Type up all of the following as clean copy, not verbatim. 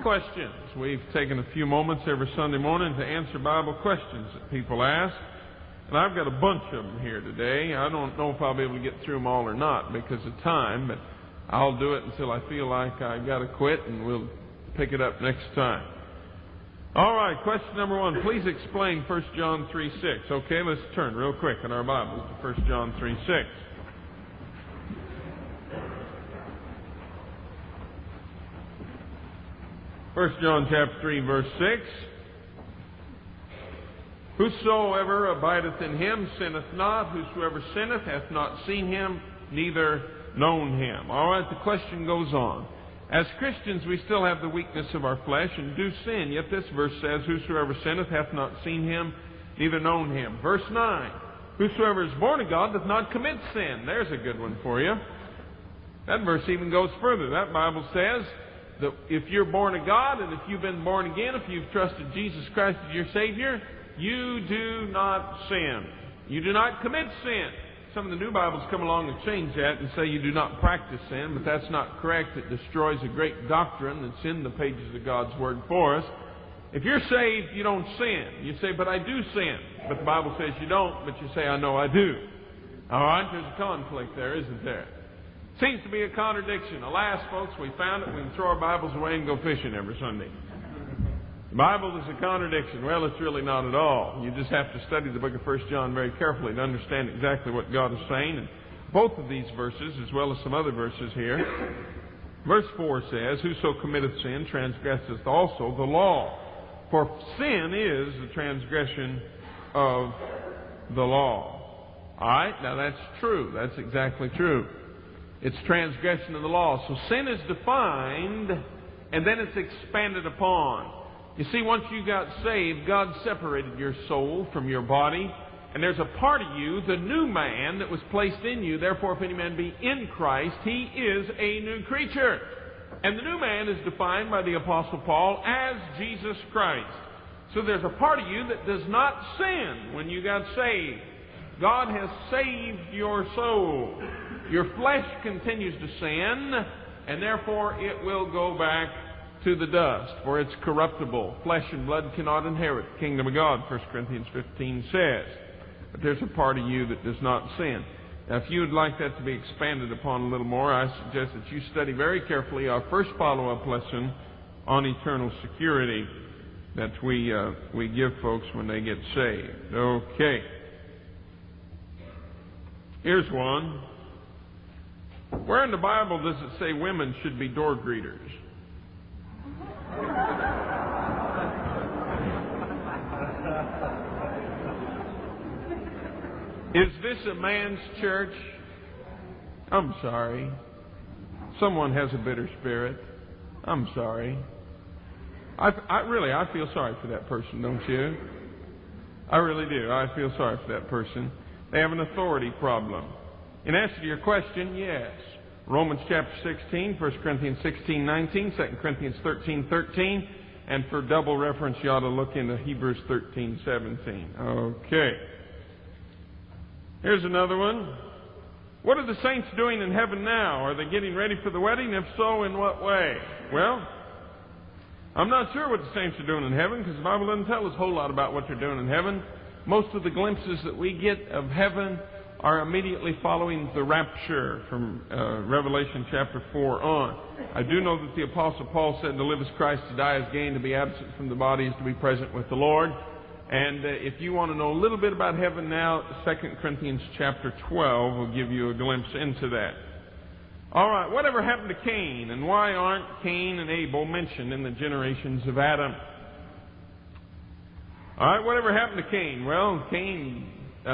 questions. We've taken a few moments every Sunday morning to answer Bible questions that people ask. And I've got a bunch of them here today. I don't know if I'll be able to get through them all or not because of time, but I'll do it until I feel like I've got to quit, and we'll pick it up next time. All right, question number 1. Please explain 1 John 3:6. Okay, let's turn real quick in our Bibles to 1 John 3:6. 1 John chapter 3, verse 6. Whosoever abideth in him sinneth not. Whosoever sinneth hath not seen him, neither known him. All right, the question goes on. As Christians, we still have the weakness of our flesh and do sin. Yet this verse says, whosoever sinneth hath not seen him, neither known him. Verse 9. Whosoever is born of God doth not commit sin. There's a good one for you. That verse even goes further. That Bible says that if you're born of God and if you've been born again, if you've trusted Jesus Christ as your Savior, you do not sin. You do not commit sin. Some of the new Bibles come along and change that and say you do not practice sin, but that's not correct. It destroys a great doctrine that's in the pages of God's Word for us. If you're saved, you don't sin. You say, but I do sin. But the Bible says you don't, but you say, I know I do. All right, there's a conflict there, isn't there? Seems to be a contradiction. Alas, folks, we found it. We can throw our Bibles away and go fishing every Sunday. The Bible is a contradiction. Well, it's really not at all. You just have to study the book of 1 John very carefully to understand exactly what God is saying. And both of these verses, as well as some other verses here. Verse 4 says, whoso committeth sin transgresseth also the law. For sin is the transgression of the law. All right? Now that's true. That's exactly true. It's transgression of the law. So sin is defined, and then it's expanded upon. You see, once you got saved, God separated your soul from your body, and there's a part of you, the new man, that was placed in you. Therefore, if any man be in Christ, he is a new creature. And the new man is defined by the Apostle Paul as Jesus Christ. So there's a part of you that does not sin when you got saved. God has saved your soul. Your flesh continues to sin, and therefore it will go back to the dust, for it's corruptible. Flesh and blood cannot inherit the kingdom of God, 1 Corinthians 15 says. But there's a part of you that does not sin. Now, if you would like that to be expanded upon a little more, I suggest that you study very carefully our first follow-up lesson on eternal security that we give folks when they get saved. Okay. Here's one. Where in the Bible does it say women should be door greeters? Is this a man's church? I'm sorry. Someone has a bitter spirit. I'm sorry. I feel sorry for that person, don't you? I really do. I feel sorry for that person. They have an authority problem. In answer to your question, yes. Romans chapter 16, 1 Corinthians 16, 19, 2 Corinthians 13, 13, and for double reference, you ought to look into Hebrews 13, 17. Okay. Here's another one. What are the saints doing in heaven now? Are they getting ready for the wedding? If so, in what way? Well, I'm not sure what the saints are doing in heaven because the Bible doesn't tell us a whole lot about what they're doing in heaven. Most of the glimpses that we get of heaven are immediately following the rapture from Revelation chapter 4 on. I do know that the Apostle Paul said to live as Christ, to die as gain, to be absent from the body is to be present with the Lord. And if you want to know a little bit about heaven now, 2 Corinthians chapter 12 will give you a glimpse into that. All right, whatever happened to Cain, and why aren't Cain and Abel mentioned in the generations of Adam? All right, whatever happened to Cain? Well, Cain...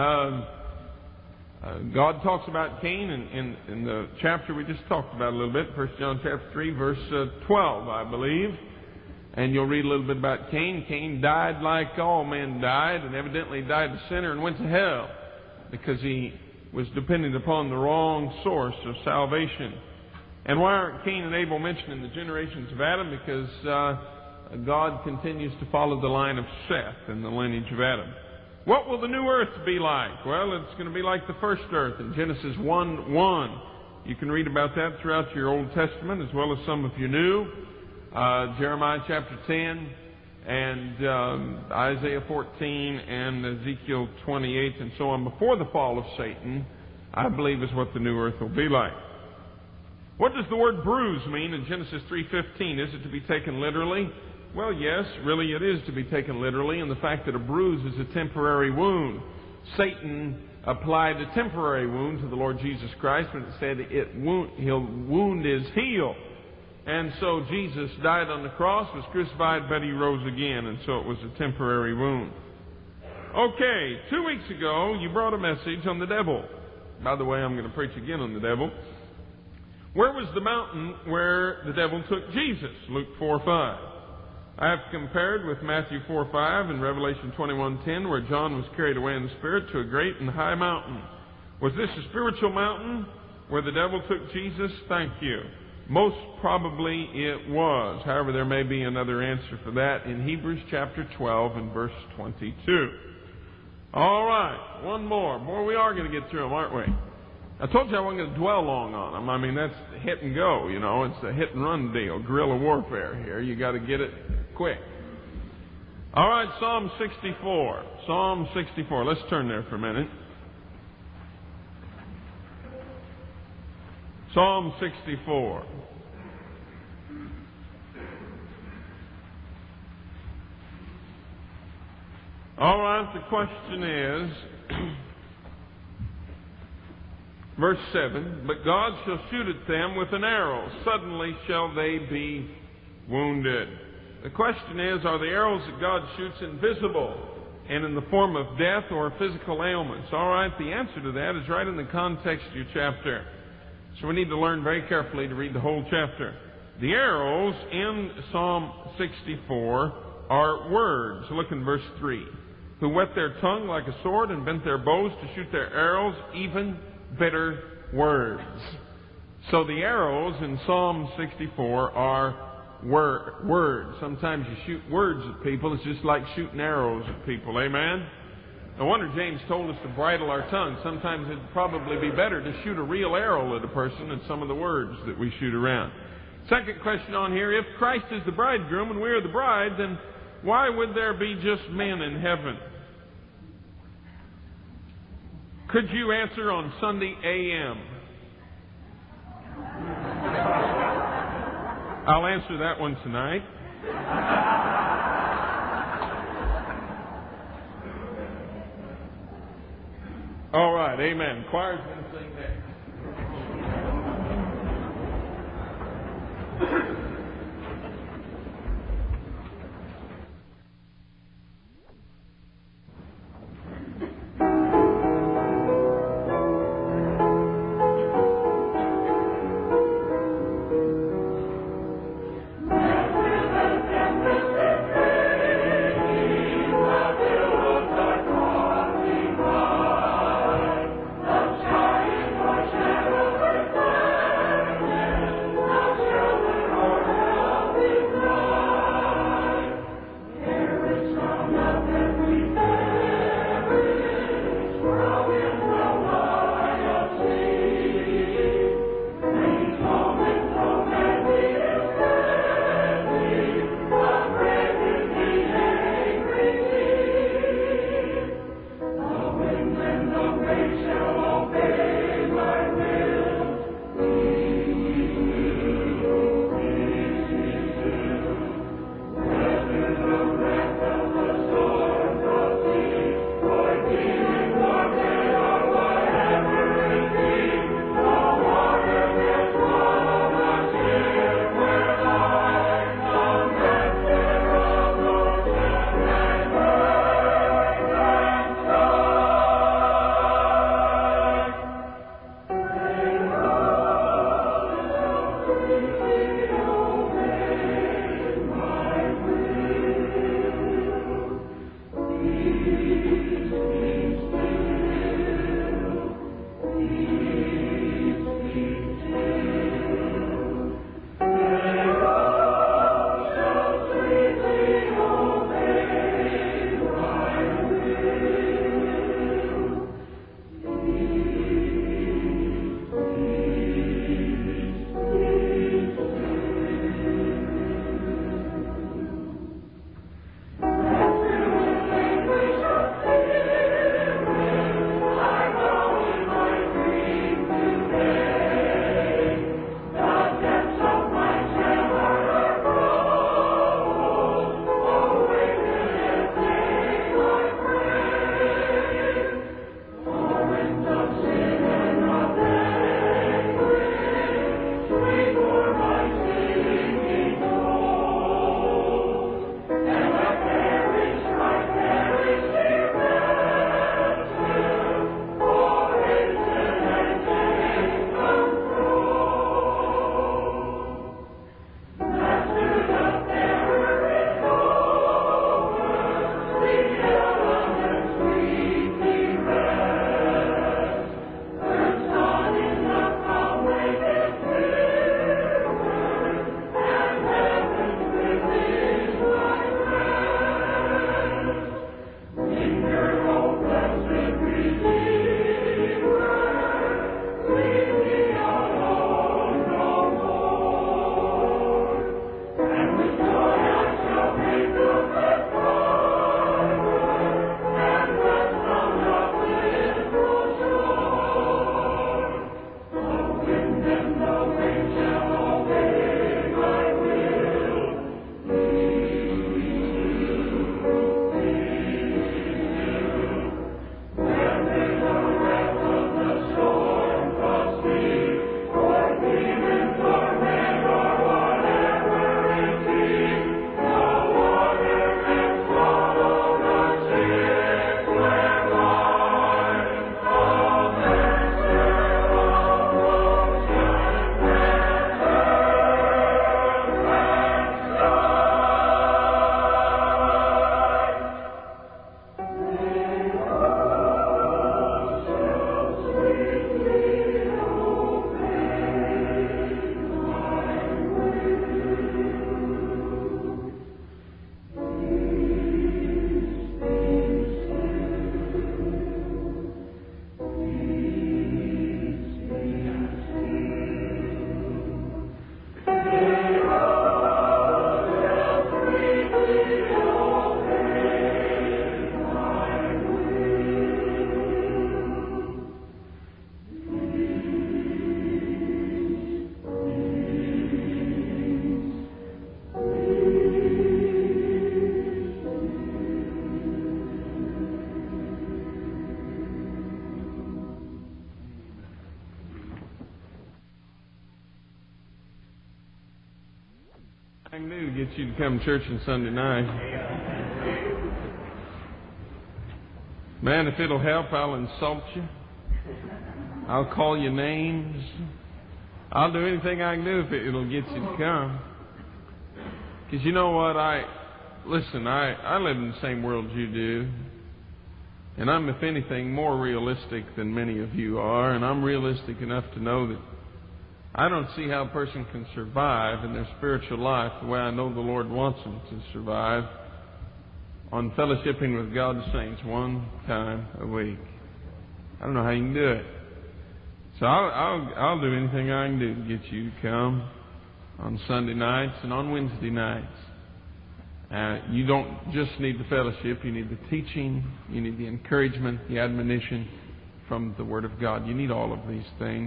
God talks about Cain in the chapter we just talked about a little bit, 1 John chapter 3, verse 12, I believe. And you'll read a little bit about Cain. Cain died like all men died, and evidently died a sinner and went to hell because he was dependent upon the wrong source of salvation. And why aren't Cain and Abel mentioned in the generations of Adam? Because God continues to follow the line of Seth in the lineage of Adam. What will the new earth be like? Well, it's going to be like the first earth in Genesis 1:1. You can read about that throughout your Old Testament as well as some of your New. Jeremiah chapter 10, and Isaiah 14, and Ezekiel 28, and so on, before the fall of Satan, I believe is what the new earth will be like. What does the word bruise mean in Genesis 3:15? Is it to be taken literally? Well, yes, really it is to be taken literally, and the fact that a bruise is a temporary wound. Satan applied a temporary wound to the Lord Jesus Christ when it said he'll wound his heel. And so Jesus died on the cross, was crucified, but he rose again, and so it was a temporary wound. Okay, 2 weeks ago, you brought a message on the devil. By the way, I'm going to preach again on the devil. Where was the mountain where the devil took Jesus? Luke 4:5. I have compared with Matthew 4:5 and Revelation 21:10, where John was carried away in the Spirit to a great and high mountain. Was this a spiritual mountain where the devil took Jesus? Thank you. Most probably it was. However, there may be another answer for that in Hebrews chapter 12 and verse 22. All right, one more. Boy, we are going to get through them, aren't we? I told you I wasn't going to dwell long on them. I mean, that's hit and go, you know. It's a hit and run deal, guerrilla warfare here. You got to get it quick. All right, Psalm 64. Psalm 64. Let's turn there for a minute. Psalm 64. All right, the question is, verse 7, but God shall shoot at them with an arrow. Suddenly shall they be wounded. The question is, are the arrows that God shoots invisible and in the form of death or physical ailments? All right, the answer to that is right in the context of your chapter. So we need to learn very carefully to read the whole chapter. The arrows in Psalm 64 are words. Look in verse 3. Who whet their tongue like a sword and bent their bows to shoot their arrows, even bitter words. So the arrows in Psalm 64 are words. Sometimes you shoot words at people. It's just like shooting arrows at people. Amen? No wonder James told us to bridle our tongue. Sometimes it'd probably be better to shoot a real arrow at a person than some of the words that we shoot around. Second question on here, if Christ is the bridegroom and we are the bride, then why would there be just men in heaven? Could you answer on Sunday a.m.? I'll answer that one tonight. All right, amen. Choir's going to sing next. get you to come to church on Sunday night. Man, if it'll help, I'll insult you. I'll call you names. I'll do anything I can do if it'll get you to come. Because you know what? I live in the same world you do. And I'm, if anything, more realistic than many of you are. And I'm realistic enough to know that I don't see how a person can survive in their spiritual life the way I know the Lord wants them to survive, on fellowshipping with God's saints one time a week. I don't know how you can do it. So I'll do anything I can do to get you to come on Sunday nights and on Wednesday nights. You don't just need the fellowship. You need the teaching. You need the encouragement, the admonition from the Word of God. You need all of these things.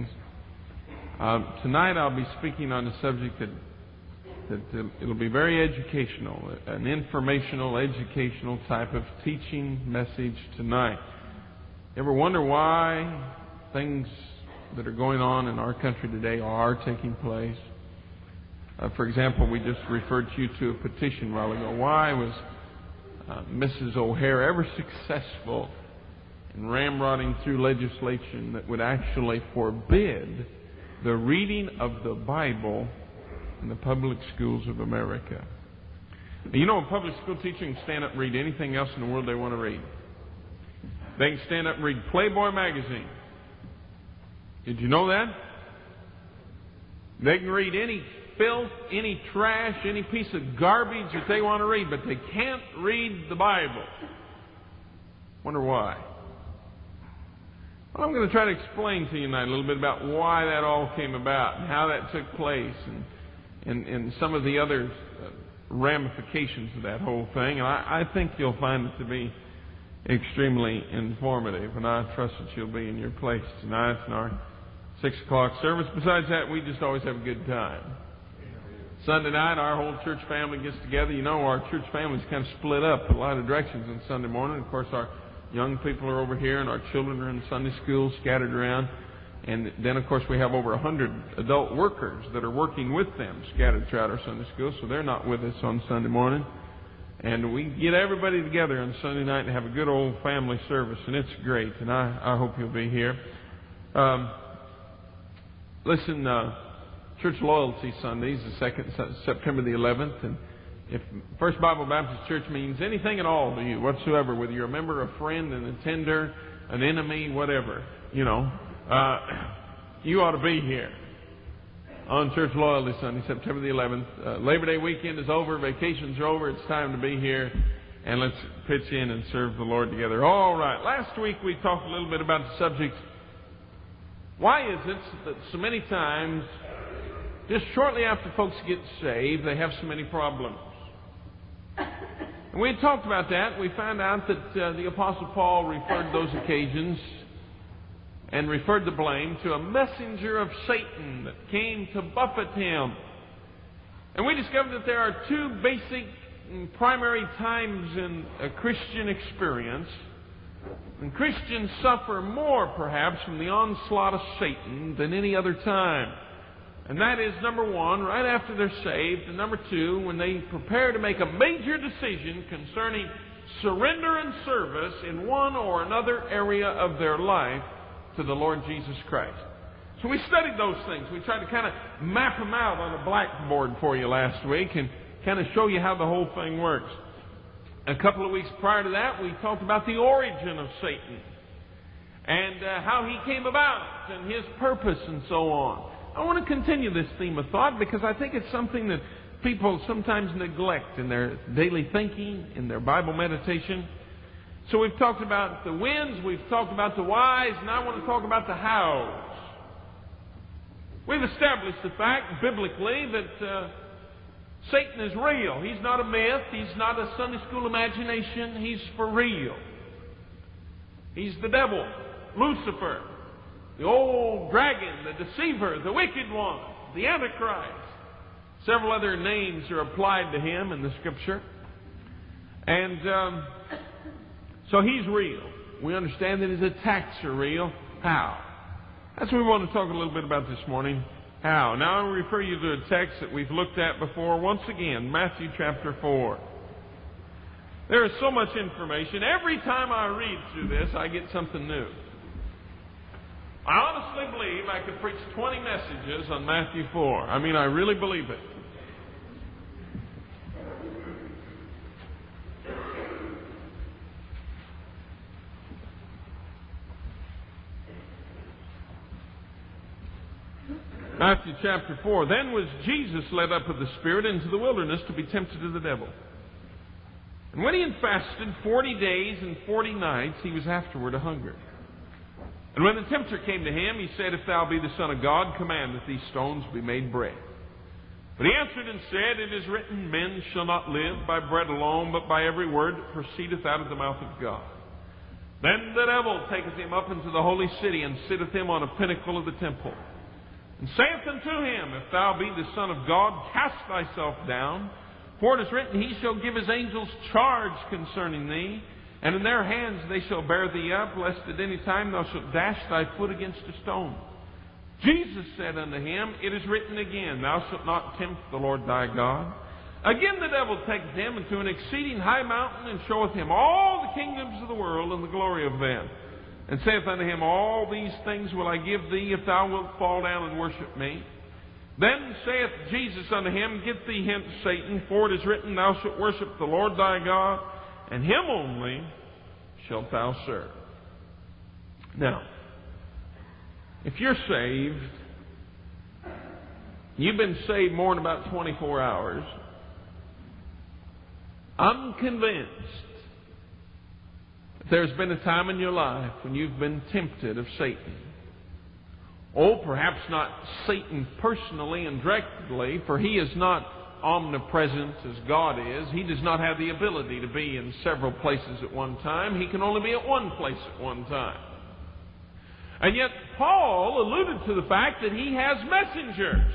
Tonight I'll be speaking on a subject that it'll be very educational, an informational, educational type of teaching message tonight. You ever wonder why things that are going on in our country today are taking place? For example, we just referred you to a petition a while ago. Why was Mrs. O'Hare ever successful in ramrodding through legislation that would actually forbid the reading of the Bible in the public schools of America? You know, a public school teacher can stand up and read anything else in the world they want to read. They can stand up and read Playboy magazine. Did you know that? They can read any filth, any trash, any piece of garbage that they want to read, but they can't read the Bible. Wonder why? Well, I'm going to try to explain to you tonight a little bit about why that all came about and how that took place and some of the other ramifications of that whole thing. And I think you'll find it to be extremely informative, and I trust that you'll be in your place tonight in our 6 o'clock service. Besides that, we just always have a good time. Sunday night, our whole church family gets together. You know, our church family's kind of split up a lot of directions on Sunday morning. Of course, our young people are over here, and our children are in Sunday school, scattered around. And then, of course, we have over 100 adult workers that are working with them, scattered throughout our Sunday school, so they're not with us on Sunday morning. And we get everybody together on Sunday night and have a good old family service, and it's great, and I hope you'll be here. Listen, Church Loyalty Sunday is the 2nd, September the 11th, and if First Bible Baptist Church means anything at all to you whatsoever, whether you're a member, a friend, an attender, an enemy, whatever, you know, you ought to be here on Church Loyalty Sunday, September the 11th. Labor Day weekend is over, vacations are over, it's time to be here, and let's pitch in and serve the Lord together. All right, last week we talked a little bit about the subject, why is it that so many times, just shortly after folks get saved, they have so many problems? And we had talked about that. We found out that the Apostle Paul referred those occasions and referred the blame to a messenger of Satan that came to buffet him. And we discovered that there are 2 basic and primary times in a Christian experience. And Christians suffer more, perhaps, from the onslaught of Satan than any other time. And that is, number 1, right after they're saved, and number 2, when they prepare to make a major decision concerning surrender and service in one or another area of their life to the Lord Jesus Christ. So we studied those things. We tried to kind of map them out on a blackboard for you last week and kind of show you how the whole thing works. A couple of weeks prior to that, we talked about the origin of Satan and how he came about and his purpose and so on. I want to continue this theme of thought because I think it's something that people sometimes neglect in their daily thinking, in their Bible meditation. So we've talked about the whens, we've talked about the whys, and I want to talk about the hows. We've established the fact, biblically, that Satan is real. He's not a myth. He's not a Sunday school imagination. He's for real. He's the devil, Lucifer, the old dragon, the deceiver, the wicked one, the Antichrist. Several other names are applied to him in the Scripture. And so he's real. We understand that his attacks are real. How? That's what we want to talk a little bit about this morning. how. Now I refer you to a text that we've looked at before. Once again, Matthew chapter 4. There is so much information. Every time I read through this, I get something new. I honestly believe I could preach 20 messages on Matthew 4. I mean, I really believe it. Matthew chapter 4. Then was Jesus led up of the Spirit into the wilderness to be tempted of the devil. And when he had fasted 40 days and 40 nights, he was afterward a hunger. And when the tempter came to him, he said, If thou be the Son of God, command that these stones be made bread. But he answered and said, It is written, Men shall not live by bread alone, but by every word that proceedeth out of the mouth of God. Then the devil taketh him up into the holy city, and sitteth him on a pinnacle of the temple, and saith unto him, If thou be the Son of God, cast thyself down. For it is written, He shall give His angels charge concerning thee, and in their hands they shall bear thee up, lest at any time thou shalt dash thy foot against a stone. Jesus said unto him, It is written again, Thou shalt not tempt the Lord thy God. Again the devil taketh him into an exceeding high mountain, and showeth him all the kingdoms of the world and the glory of them. And saith unto him, All these things will I give thee, if thou wilt fall down and worship me. Then saith Jesus unto him, Get thee hence, Satan, for it is written, Thou shalt worship the Lord thy God, and Him only shalt thou serve. Now, if you're saved, you've been saved more than about 24 hours, I'm convinced there's been a time in your life when you've been tempted of Satan. Oh, perhaps not Satan personally and directly, for he is not omnipresent as God is. He does not have the ability to be in several places at one time. He can only be at one place at one time. And yet Paul alluded to the fact that he has messengers.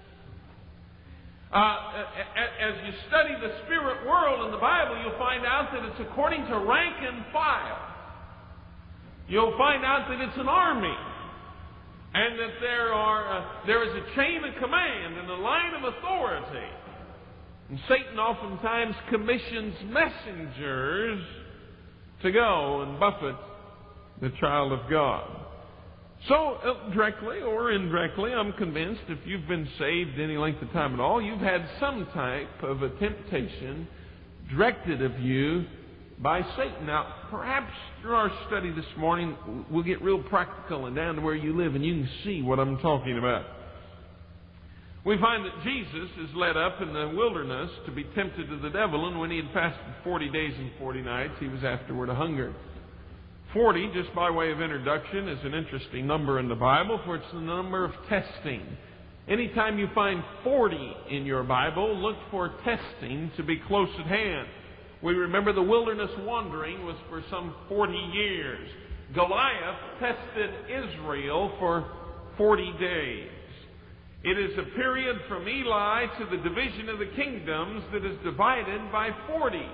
As you study the spirit world in the Bible, you'll find out that it's according to rank and file. You'll find out that it's an army, and that there is a chain of command and a line of authority. And Satan oftentimes commissions messengers to go and buffet the child of God. So, directly or indirectly, I'm convinced if you've been saved any length of time at all, you've had some type of a temptation directed of you by Satan. Now, perhaps through our study this morning, we'll get real practical and down to where you live, and you can see what I'm talking about. We find that Jesus is led up in the wilderness to be tempted of the devil, and when he had fasted 40 days and 40 nights, he was afterward a hunger. 40, just by way of introduction, is an interesting number in the Bible, for it's the number of testing. Anytime you find 40 in your Bible, look for testing to be close at hand. We remember the wilderness wandering was for some 40 years. Goliath tested Israel for 40 days. It is a period from Eli to the division of the kingdoms that is divided by 40s.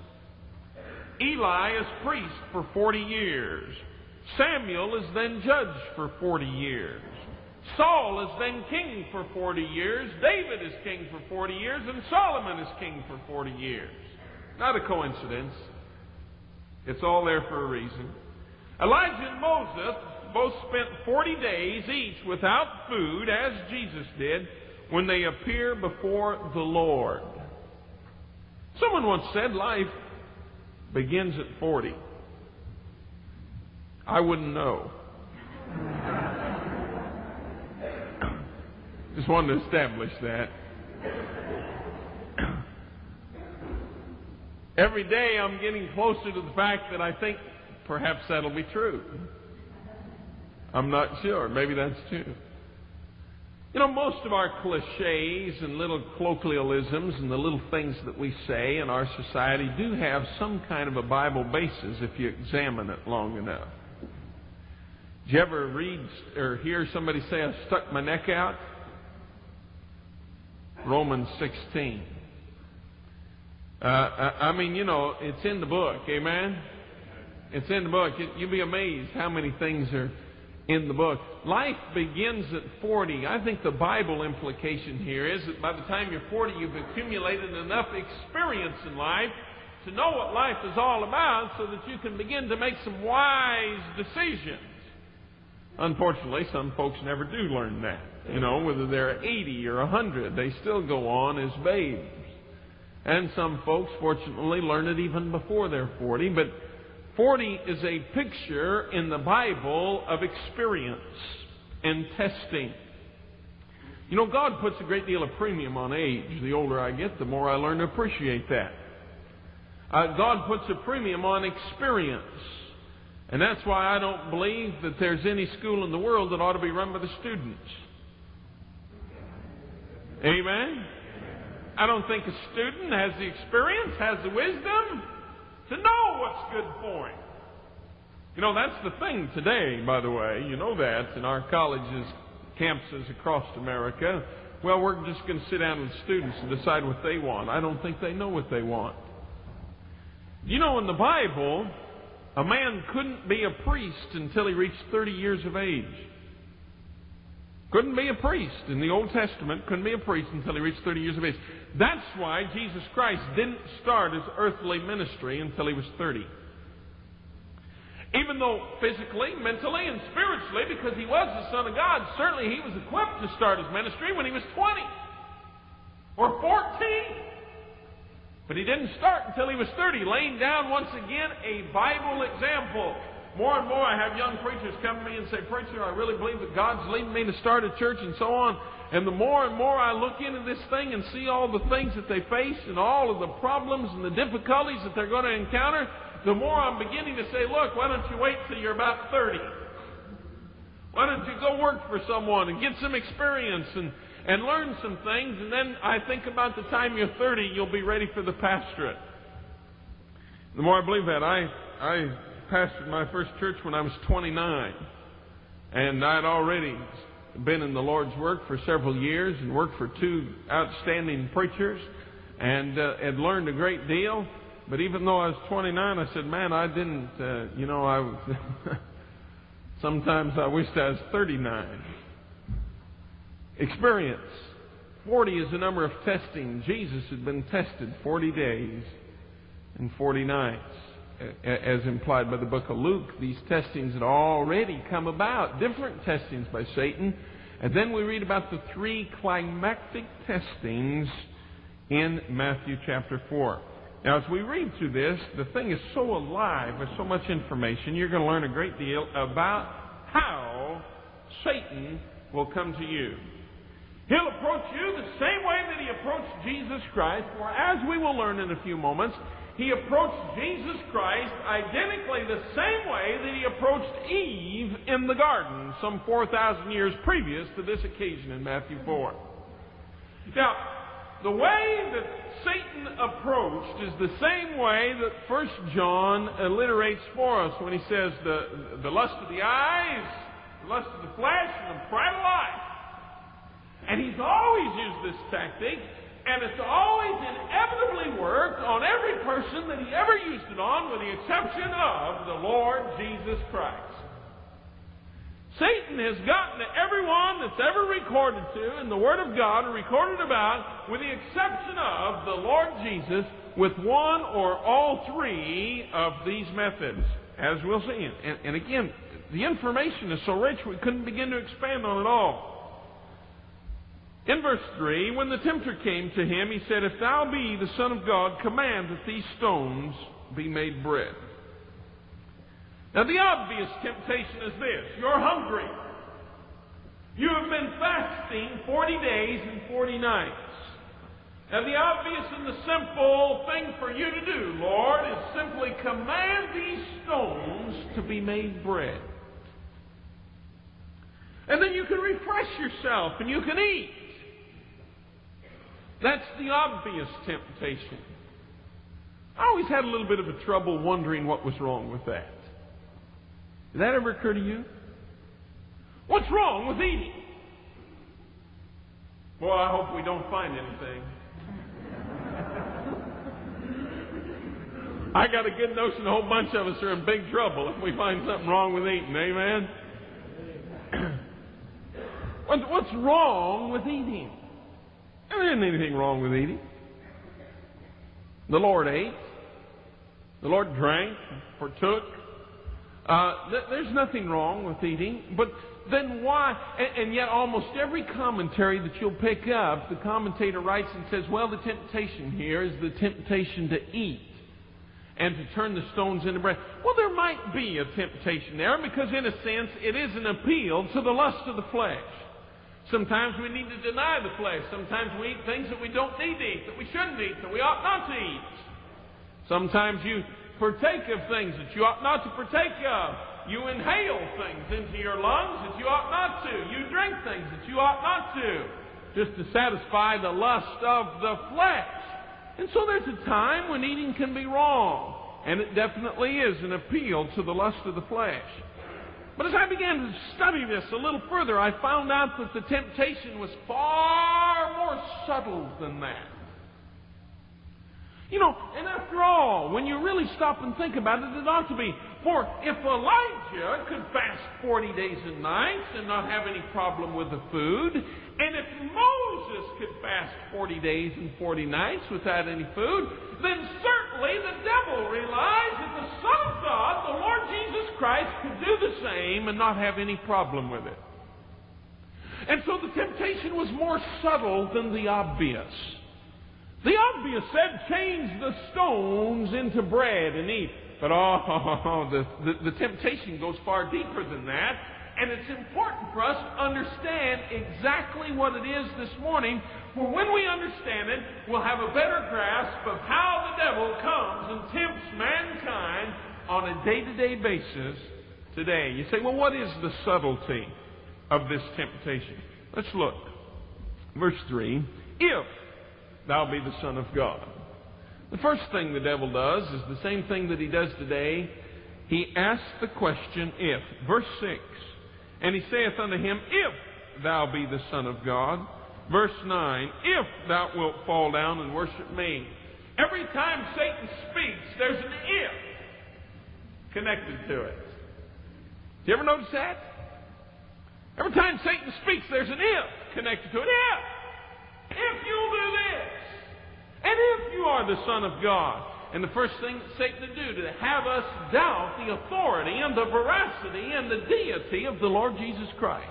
Eli is priest for 40 years. Samuel is then judge for 40 years. Saul is then king for 40 years. David is king for 40 years. And Solomon is king for 40 years. Not a coincidence. It's all there for a reason. Elijah and Moses both spent 40 days each without food, as Jesus did, when they appear before the Lord. Someone once said life begins at 40. I wouldn't know. Just wanted to establish that. Every day I'm getting closer to the fact that I think perhaps that'll be true. I'm not sure. Maybe that's true. You know, most of our cliches and little colloquialisms and the little things that we say in our society do have some kind of a Bible basis if you examine it long enough. Did you ever read or hear somebody say, I stuck my neck out? Romans 16. I mean, you know, it's in the book, amen? It's in the book. You'll be amazed how many things are in the book. Life begins at 40. I think the Bible implication here is that by the time you're 40, you've accumulated enough experience in life to know what life is all about so that you can begin to make some wise decisions. Unfortunately, some folks never do learn that. Whether they're 80 or 100, they still go on as babes. And some folks, fortunately, learn it even before they're 40. But 40 is a picture in the Bible of experience and testing. God puts a great deal of premium on age. The older I get, the more I learn to appreciate that. God puts a premium on experience. And that's why I don't believe that there's any school in the world that ought to be run by the students. Amen? I don't think a student has the experience, has the wisdom to know what's good for him. That's the thing today, by the way. You know that in our colleges, campuses across America. Well, we're just going to sit down with students and decide what they want. I don't think they know what they want. In the Bible, a man couldn't be a priest until he reached 30 years of age. Couldn't be a priest. In the Old Testament, couldn't be a priest until he reached 30 years of age. That's why Jesus Christ didn't start his earthly ministry until he was 30. Even though physically, mentally, and spiritually, because he was the Son of God, certainly he was equipped to start his ministry when he was 20 or 14. But he didn't start until he was 30, laying down once again a Bible example. More and more I have young preachers come to me and say, "Preacher, I really believe that God's leading me to start a church," and so on. And the more and more I look into this thing and see all the things that they face and all of the problems and the difficulties that they're going to encounter, the more I'm beginning to say, "Look, why don't you wait till you're about 30? Why don't you go work for someone and get some experience and learn some things, and then I think about the time you're 30, you'll be ready for the pastorate." The more I believe that, I pastored my first church when I was 29, and I'd already been in the Lord's work for several years and worked for two outstanding preachers and had learned a great deal. But even though I was 29, I said, "Man, I didn't, sometimes I wished I was 39. Experience. 40 is the number of testing. Jesus had been tested 40 days and 40 nights. As implied by the book of Luke, these testings had already come about, different testings by Satan. And then we read about the three climactic testings in Matthew chapter 4. Now, as we read through this, the thing is so alive with so much information, you're going to learn a great deal about how Satan will come to you. He'll approach you the same way that he approached Jesus Christ, for as we will learn in a few moments, he approached Jesus Christ identically the same way that he approached Eve in the garden some 4,000 years previous to this occasion in Matthew 4. Now, the way that Satan approached is the same way that 1 John alliterates for us when he says the lust of the eyes, the lust of the flesh, and the pride of life. And he's always used this tactic, and it's always inevitably worked on every person that he ever used it on, with the exception of the Lord Jesus Christ. Satan has gotten to everyone that's ever recorded to in the Word of God or recorded about, with the exception of the Lord Jesus, with one or all three of these methods, as we'll see. And again, the information is so rich we couldn't begin to expand on it all. In verse 3, when the tempter came to him, he said, "If thou be the Son of God, command that these stones be made bread." Now, the obvious temptation is this. You're hungry. You have been fasting 40 days and 40 nights. Now, the obvious and the simple thing for you to do, Lord, is simply command these stones to be made bread. And then you can refresh yourself and you can eat. That's the obvious temptation. I always had a little bit of a trouble wondering what was wrong with that. Did that ever occur to you? What's wrong with eating? Well, I hope we don't find anything. I got a good notion a whole bunch of us are in big trouble if we find something wrong with eating. Amen? What's wrong with eating? There isn't anything wrong with eating. The Lord ate. The Lord drank, partook. There's nothing wrong with eating. But then why? And yet almost every commentary that you'll pick up, the commentator writes and says, well, the temptation here is the temptation to eat and to turn the stones into bread. Well, there might be a temptation there because in a sense it is an appeal to the lust of the flesh. Sometimes we need to deny the flesh. Sometimes we eat things that we don't need to eat, that we shouldn't eat, that we ought not to eat. Sometimes you partake of things that you ought not to partake of. You inhale things into your lungs that you ought not to. You drink things that you ought not to, just to satisfy the lust of the flesh. And so there's a time when eating can be wrong. And it definitely is an appeal to the lust of the flesh. But as I began to study this a little further, I found out that the temptation was far more subtle than that. You know, and after all, when you really stop and think about it, it ought to be. For if Elijah could fast 40 days and nights and not have any problem with the food, and if Moses could fast 40 days and 40 nights without any food, then certainly the devil realized that the Son of God, the Lord Jesus Christ, could do the same and not have any problem with it. And so the temptation was more subtle than the obvious. The obvious said, change the stones into bread and eat. But the temptation goes far deeper than that. And it's important for us to understand exactly what it is this morning. For when we understand it, we'll have a better grasp of how the devil comes and tempts mankind on a day-to-day basis today. You say, well, what is the subtlety of this temptation? Let's look. Verse 3, if thou be the Son of God. The first thing the devil does is the same thing that he does today. He asks the question, if. Verse 6, and he saith unto him, if thou be the Son of God. Verse 9, if thou wilt fall down and worship me. Every time Satan speaks, there's an if connected to it. Do you ever notice that? Every time Satan speaks, there's an if connected to it. If you'll do this. And if you are the Son of God. And the first thing that Satan to do, to have us doubt the authority and the veracity and the deity of the Lord Jesus Christ.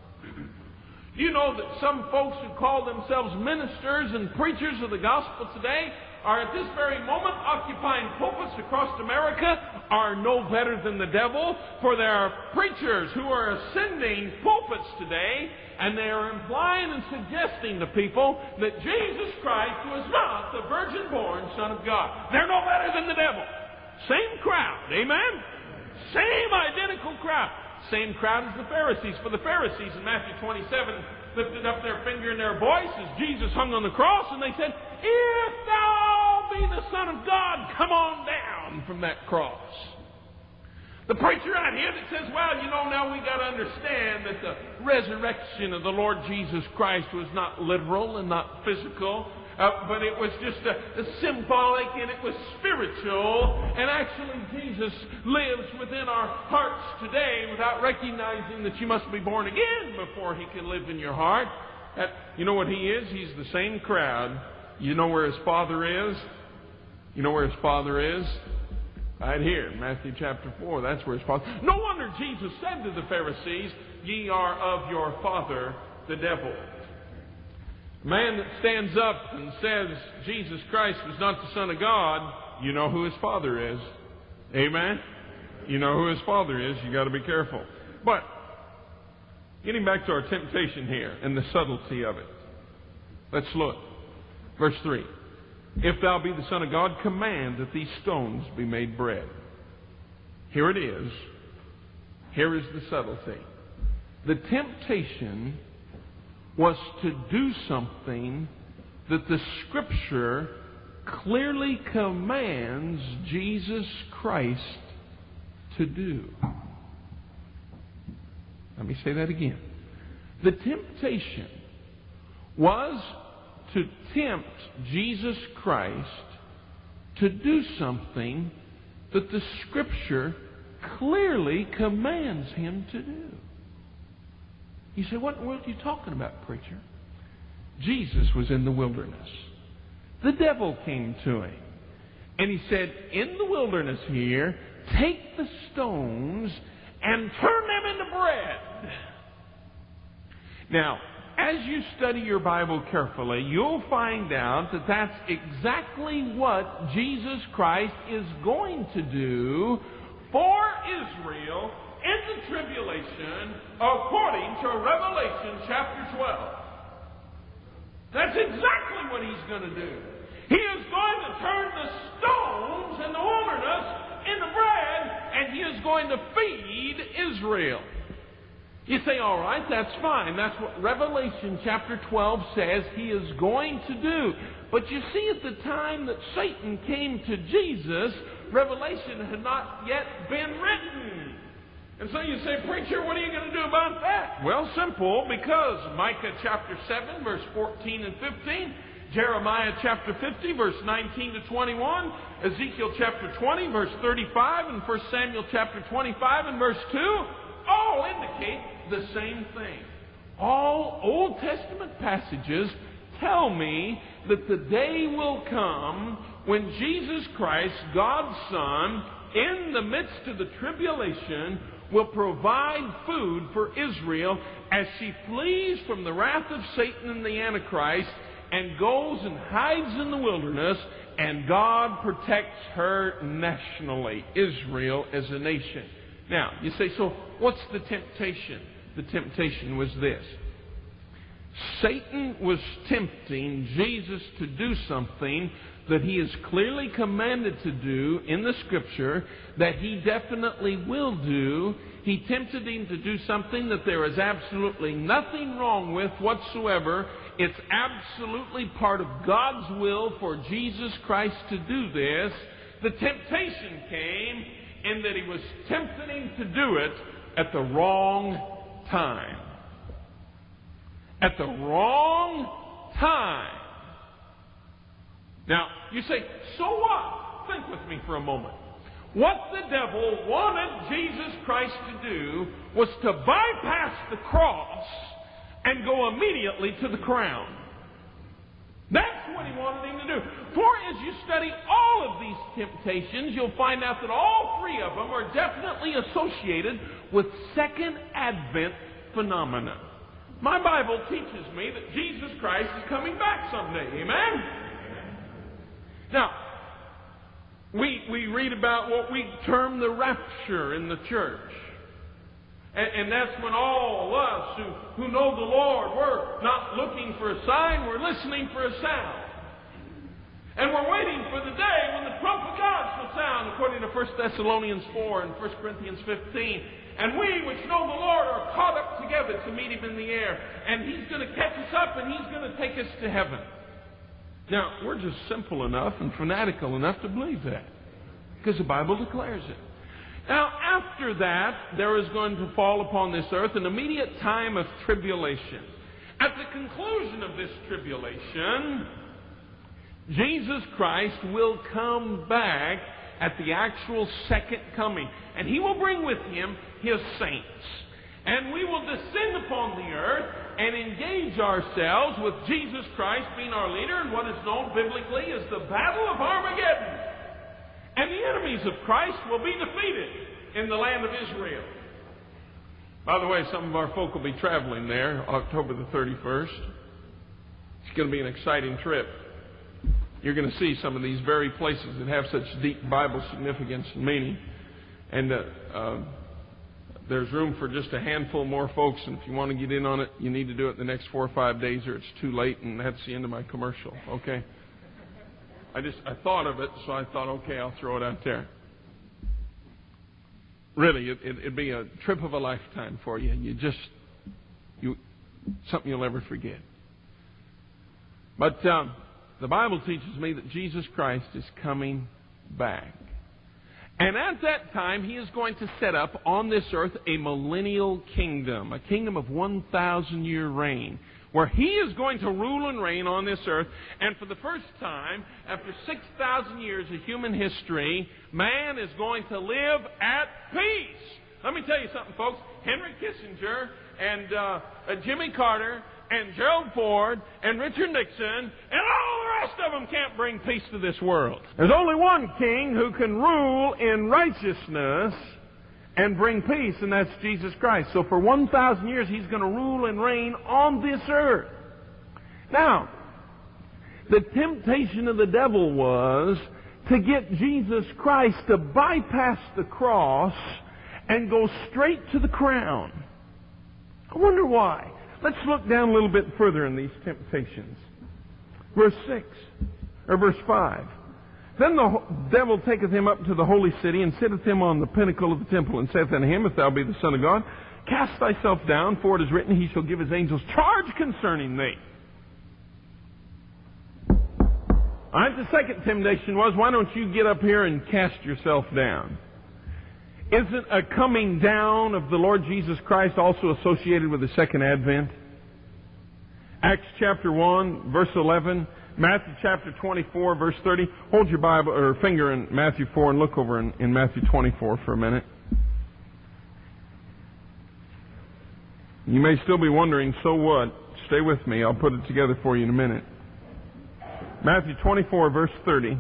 You know that some folks who call themselves ministers and preachers of the gospel today are at this very moment occupying pulpits across America are no better than the devil, for there are preachers who are ascending pulpits today, and they are implying and suggesting to people that Jesus Christ was not the virgin-born Son of God. They're no better than the devil. Same crowd, amen? Same identical crowd. Same crowd as the Pharisees. For the Pharisees in Matthew 27 lifted up their finger and their voice as Jesus hung on the cross, and they said, if thou be the Son of God, come on down from that cross. The preacher out here that says, well, you know, now we got to understand that the resurrection of the Lord Jesus Christ was not literal and not physical, but it was just a symbolic and it was spiritual. And actually Jesus lives within our hearts today without recognizing that you must be born again before He can live in your heart. You know what He is? He's the same crowd. You know where His Father is? You know where His Father is? Right here, Matthew chapter 4. That's where His Father. No wonder Jesus said to the Pharisees, ye are of your father, the devil. A man that stands up and says Jesus Christ was not the Son of God, you know who his father is. Amen? You know who his father is. You got to be careful. But, getting back to our temptation here and the subtlety of it. Let's look. Verse 3. If thou be the Son of God, command that these stones be made bread. Here it is. Here is the subtlety. The temptation was to do something that the Scripture clearly commands Jesus Christ to do. Let me say that again. The temptation was to tempt Jesus Christ to do something that the Scripture clearly commands Him to do. You say, what in the world are you talking about, preacher? Jesus was in the wilderness. The devil came to him. And he said, in the wilderness here, take the stones and turn them into bread. Now, as you study your Bible carefully, you'll find out that that's exactly what Jesus Christ is going to do for Israel in the tribulation according to Revelation chapter 12. That's exactly what He's going to do. He is going to turn the stones in the wilderness into bread, and He is going to feed Israel. You say, all right, that's fine. That's what Revelation chapter 12 says He is going to do. But you see, at the time that Satan came to Jesus, Revelation had not yet been written. And so you say, preacher, what are you going to do about that? Well, simple, because Micah chapter 7, verse 14 and 15, Jeremiah chapter 50, verse 19 to 21, Ezekiel chapter 20, verse 35, and 1 Samuel chapter 25 and verse 2, all indicate the same thing. All Old Testament passages tell me that the day will come when Jesus Christ, God's Son, in the midst of the tribulation, will provide food for Israel as she flees from the wrath of Satan and the Antichrist and goes and hides in the wilderness, and God protects her nationally, Israel as a nation. Now, you say, so what's the temptation? The temptation was this. Satan was tempting Jesus to do something that He is clearly commanded to do in the Scripture, that He definitely will do. He tempted Him to do something that there is absolutely nothing wrong with whatsoever. It's absolutely part of God's will for Jesus Christ to do this. The temptation came in that He was tempting Him to do it at the wrong time. At the wrong time. Now, you say, so what? Think with me for a moment. What the devil wanted Jesus Christ to do was to bypass the cross and go immediately to the crown. That's what he wanted him to do. For as you study all of these temptations, you'll find out that all three of them are definitely associated with Second Advent phenomena. My Bible teaches me that Jesus Christ is coming back someday. Amen? Now, we read about what we term the rapture in the church. And that's when all of us who know the Lord, we're not looking for a sign, we're listening for a sound. And we're waiting for the day when the trump of God shall sound, according to 1 Thessalonians 4 and 1 Corinthians 15. And we, which know the Lord, are caught up together to meet Him in the air. And He's going to catch us up and He's going to take us to heaven. Now, we're just simple enough and fanatical enough to believe that, because the Bible declares it. Now, after that, there is going to fall upon this earth an immediate time of tribulation. At the conclusion of this tribulation, Jesus Christ will come back at the actual second coming. And He will bring with Him His saints. And we will descend upon the earth and engage ourselves with Jesus Christ being our leader in what is known biblically as the Battle of Armageddon. And the enemies of Christ will be defeated in the land of Israel. By the way, some of our folk will be traveling there October the 31st. It's going to be an exciting trip. You're going to see some of these very places that have such deep Bible significance and meaning. And there's room for just a handful more folks. And if you want to get in on it, you need to do it in the next 4 or 5 days or it's too late. And that's the end of my commercial. Okay? I thought of it, so I thought, okay, I'll throw it out there. Really, it'd be a trip of a lifetime for you. Something you'll never forget. But the Bible teaches me that Jesus Christ is coming back. And at that time, He is going to set up on this earth a millennial kingdom, a kingdom of 1,000-year reign, where He is going to rule and reign on this earth. And for the first time, after 6,000 years of human history, man is going to live at peace. Let me tell you something, folks. Henry Kissinger and Jimmy Carter and Gerald Ford and Richard Nixon and all the rest of them can't bring peace to this world. There's only one king who can rule in righteousness and bring peace, and that's Jesus Christ. So for 1,000 years, He's going to rule and reign on this earth. Now, the temptation of the devil was to get Jesus Christ to bypass the cross and go straight to the crown. I wonder why. Let's look down a little bit further in these temptations. Verse 5. Then the devil taketh him up to the holy city, and sitteth him on the pinnacle of the temple, and saith unto him, If thou be the Son of God, cast thyself down, for it is written, He shall give His angels charge concerning thee. All right, the second temptation was, why don't you get up here and cast yourself down? Isn't a coming down of the Lord Jesus Christ also associated with the second advent? Acts chapter 1, verse 11, Matthew chapter 24, verse 30. Hold your Bible or finger in Matthew 4 and look over in Matthew 24 for a minute. You may still be wondering, so what? Stay with me. I'll put it together for you in a minute. Matthew 24, verse 30.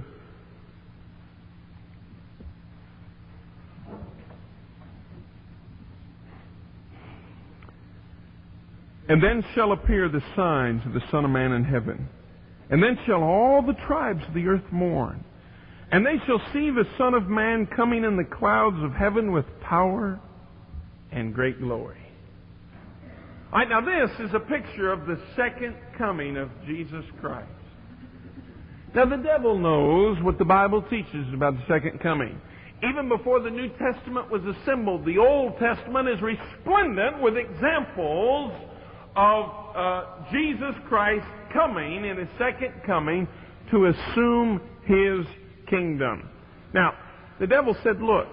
And then shall appear the signs of the Son of Man in heaven. And then shall all the tribes of the earth mourn. And they shall see the Son of Man coming in the clouds of heaven with power and great glory. All right, now this is a picture of the second coming of Jesus Christ. Now the devil knows what the Bible teaches about the second coming. Even before the New Testament was assembled, the Old Testament is resplendent with examples of Jesus Christ coming in His second coming to assume His kingdom. Now, the devil said, look,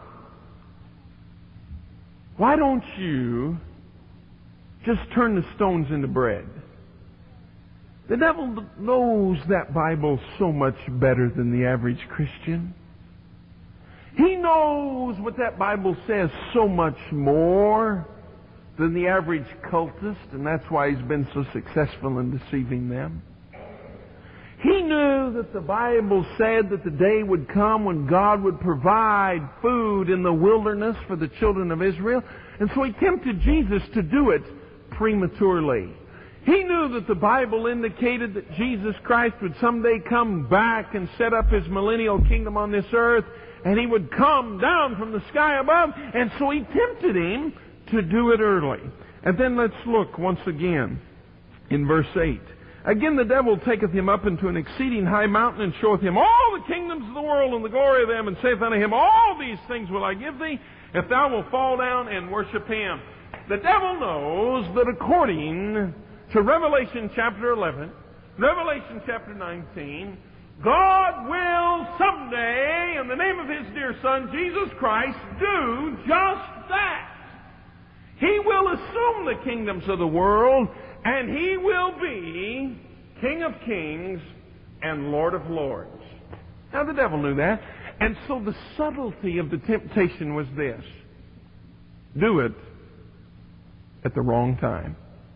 why don't you just turn the stones into bread? The devil knows that Bible so much better than the average Christian. He knows what that Bible says so much more than the average cultist, and that's why he's been so successful in deceiving them. He knew that the Bible said that the day would come when God would provide food in the wilderness for the children of Israel, and so he tempted Jesus to do it prematurely. He knew that the Bible indicated that Jesus Christ would someday come back and set up His millennial kingdom on this earth, and He would come down from the sky above, and so he tempted Him to do it early. And then let's look once again in verse 8. Again the devil taketh him up into an exceeding high mountain, and showeth him all the kingdoms of the world and the glory of them, and saith unto him, All these things will I give thee, if thou wilt fall down and worship Him. The devil knows that according to Revelation chapter 11, Revelation chapter 19, God will someday, in the name of His dear Son, Jesus Christ, do just that. He will assume the kingdoms of the world, and He will be King of kings and Lord of lords. Now the devil knew that, and so the subtlety of the temptation was this: do it at the wrong time.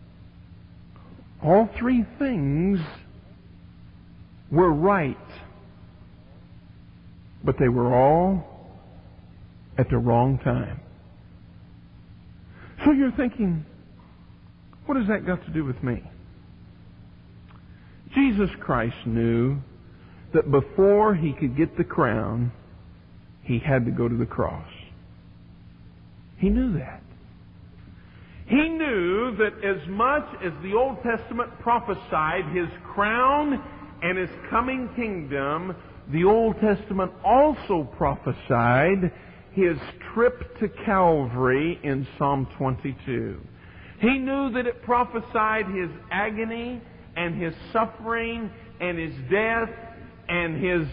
All three things were right, but they were all at the wrong time. So you're thinking, what has that got to do with me? Jesus Christ knew that before He could get the crown, He had to go to the cross. He knew that. He knew that as much as the Old Testament prophesied His crown and His coming kingdom, the Old Testament also prophesied His trip to Calvary in Psalm 22. He knew that it prophesied His agony and His suffering and His death and His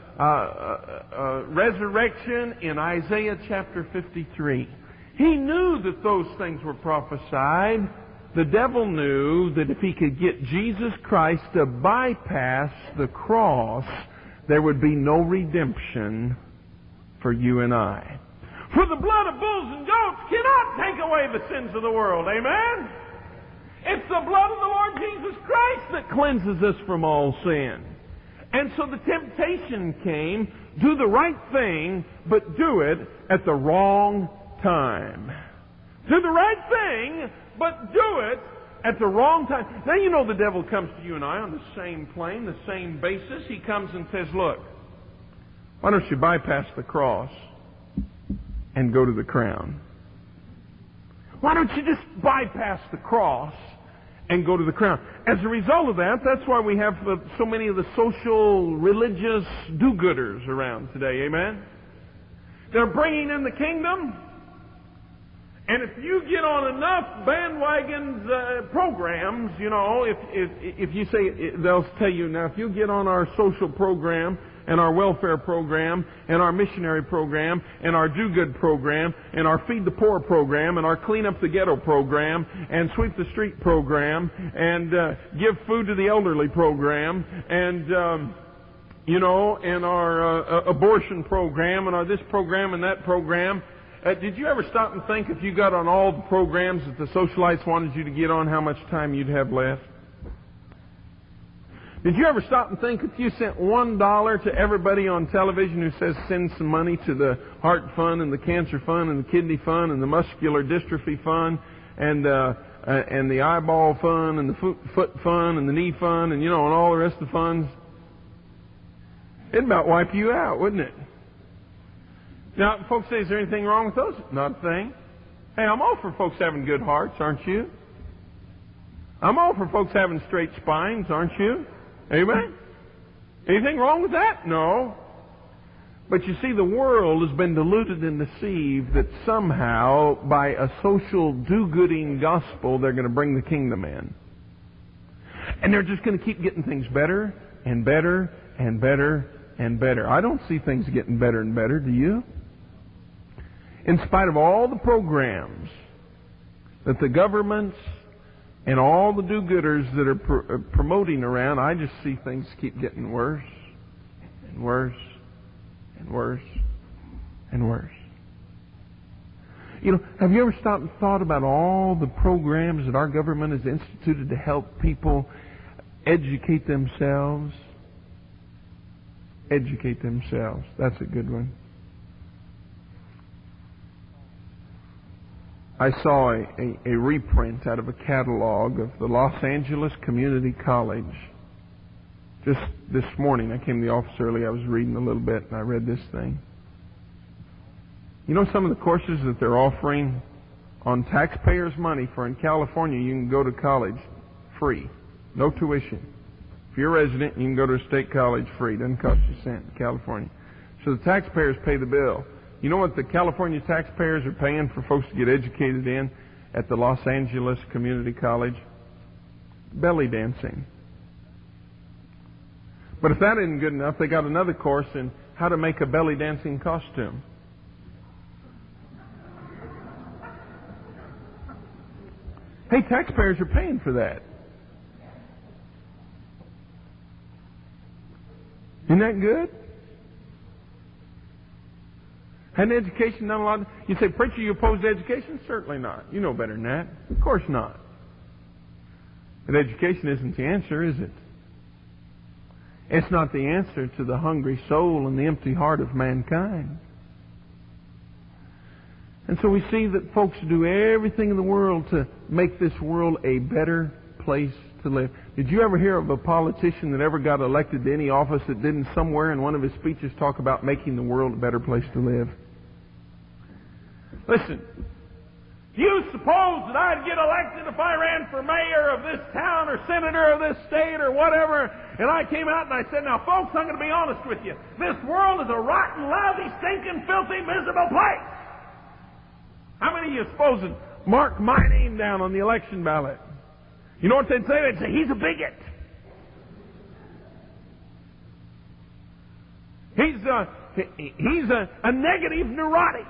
resurrection in Isaiah chapter 53. He knew that those things were prophesied. The devil knew that if he could get Jesus Christ to bypass the cross, there would be no redemption for you and I. For the blood of bulls and goats cannot take away the sins of the world. Amen? It's the blood of the Lord Jesus Christ that cleanses us from all sin. And so the temptation came, do the right thing, but do it at the wrong time. Do the right thing, but do it at the wrong time. Now you know the devil comes to you and I on the same plane, the same basis. He comes and says, look, why don't you bypass the cross and go to the crown? Why don't you just bypass the cross and go to the crown? As a result of that, that's why we have so many of the social, religious do-gooders around today. Amen? They're bringing in the kingdom. And if you get on enough bandwagon programs, you know, if you say, they'll tell you, now if you get on our social program and our welfare program and our missionary program and our do-good program and our feed the poor program and our clean up the ghetto program and sweep the street program and give food to the elderly program and you know, and our abortion program and our this program and that program. Did you ever stop and think if you got on all the programs that the socialites wanted you to get on, how much time you'd have left? Did you ever stop and think if you sent $1 to everybody on television who says send some money to the Heart Fund and the Cancer Fund and the Kidney Fund and the Muscular Dystrophy Fund and the Eyeball Fund and the Foot Fund and the Knee Fund and, you know, and all the rest of the funds? It'd about wipe you out, wouldn't it? Now, folks say, is there anything wrong with those? Not a thing. Hey, I'm all for folks having good hearts, aren't you? I'm all for folks having straight spines, aren't you? Amen? Anything wrong with that? No. But you see, the world has been deluded and deceived that somehow, by a social do-gooding gospel, they're going to bring the kingdom in. And they're just going to keep getting things better and better and better and better. I don't see things getting better and better, do you? In spite of all the programs that the governments and all the do-gooders that are promoting around, I just see things keep getting worse and worse and worse and worse. You know, have you ever stopped and thought about all the programs that our government has instituted to help people educate themselves? Educate themselves. That's a good one. I saw a reprint out of a catalog of the Los Angeles Community College. Just this morning, I came to the office early, I was reading a little bit, and I read this thing. You know some of the courses that they're offering on taxpayers' money for in California, you can go to college free, no tuition. If you're a resident, you can go to a state college free. It doesn't cost you a cent in California. So the taxpayers pay the bill. You know what the California taxpayers are paying for folks to get educated in at the Los Angeles Community College? Belly dancing. But if that isn't good enough, they got another course in how to make a belly dancing costume. Hey, taxpayers are paying for that. Isn't that good? Hadn't education done a lot? You say, preacher, you oppose education? Certainly not. You know better than that. Of course not. But education isn't the answer, is it? It's not the answer to the hungry soul and the empty heart of mankind. And so we see that folks do everything in the world to make this world a better place to live. Did you ever hear of a politician that ever got elected to any office that didn't somewhere in one of his speeches talk about making the world a better place to live? Listen, do you suppose that I'd get elected if I ran for mayor of this town or senator of this state or whatever, and I came out and I said, now folks, I'm going to be honest with you. This world is a rotten, lousy, stinking, filthy, miserable place. How many of you suppose would mark my name down on the election ballot? You know what they'd say? They'd say, he's a bigot. He's a negative neurotic.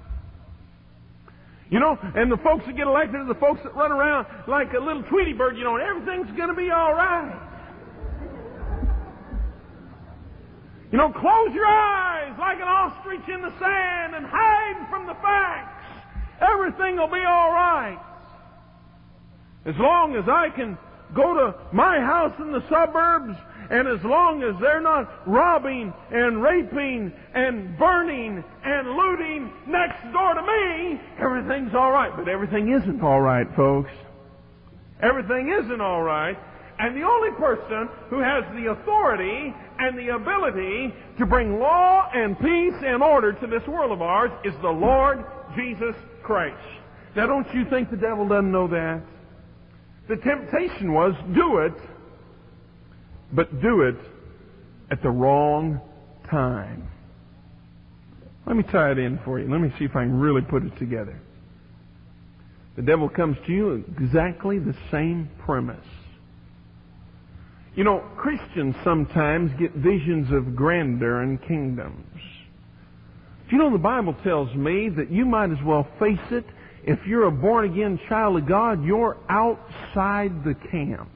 You know, and the folks that get elected are the folks that run around like a little Tweety bird, you know, and everything's going to be all right. You know, close your eyes like an ostrich reach in the sand and hide from the facts. Everything will be all right. As long as I can go to my house in the suburbs, and as long as they're not robbing and raping and burning and looting next door to me, everything's all right. But everything isn't all right, folks. Everything isn't all right. And the only person who has the authority and the ability to bring law and peace and order to this world of ours is the Lord Jesus Christ. Now, don't you think the devil doesn't know that? The temptation was, do it, but do it at the wrong time. Let me tie it in for you. Let me see if I can really put it together. The devil comes to you exactly the same premise. You know, Christians sometimes get visions of grandeur and kingdoms. Do you know the Bible tells me that you might as well face it? If you're a born-again child of God, you're outside the camp.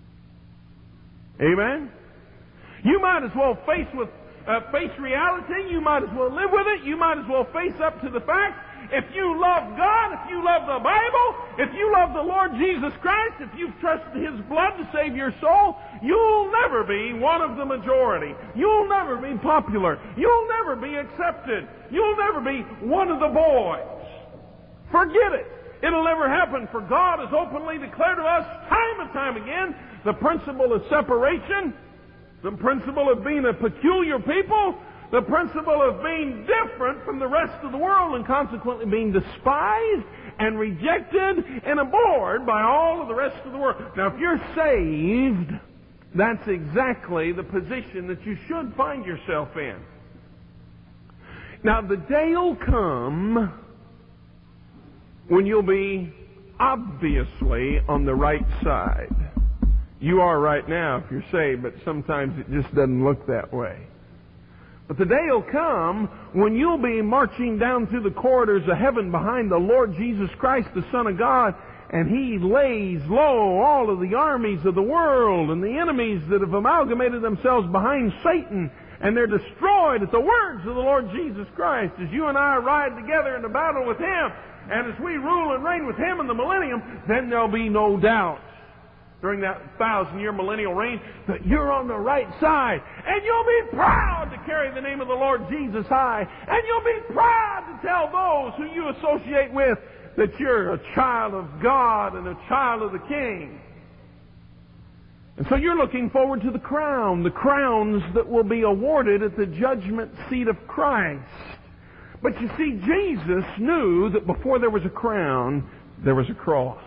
Amen? You might as well face reality. You might as well live with it. You might as well face up to the fact. If you love God, if you love the Bible, if you love the Lord Jesus Christ, if you've trusted His blood to save your soul, you'll never be one of the majority. You'll never be popular. You'll never be accepted. You'll never be one of the boys. Forget it. It'll never happen, for God has openly declared to us time and time again the principle of separation, the principle of being a peculiar people, the principle of being different from the rest of the world and consequently being despised and rejected and abhorred by all of the rest of the world. Now, if you're saved, that's exactly the position that you should find yourself in. Now, the day will come when you'll be obviously on the right side. You are right now if you're saved, but sometimes it just doesn't look that way. But the day will come when you'll be marching down through the corridors of heaven behind the Lord Jesus Christ, the Son of God, and He lays low all of the armies of the world and the enemies that have amalgamated themselves behind Satan, and they're destroyed at the words of the Lord Jesus Christ as you and I ride together in the battle with Him. And as we rule and reign with Him in the millennium, then there'll be no doubt during that 1,000-year millennial reign that you're on the right side. And you'll be proud to carry the name of the Lord Jesus high. And you'll be proud to tell those who you associate with that you're a child of God and a child of the King. And so you're looking forward to the crowns that will be awarded at the judgment seat of Christ. But you see, Jesus knew that before there was a crown, there was a cross.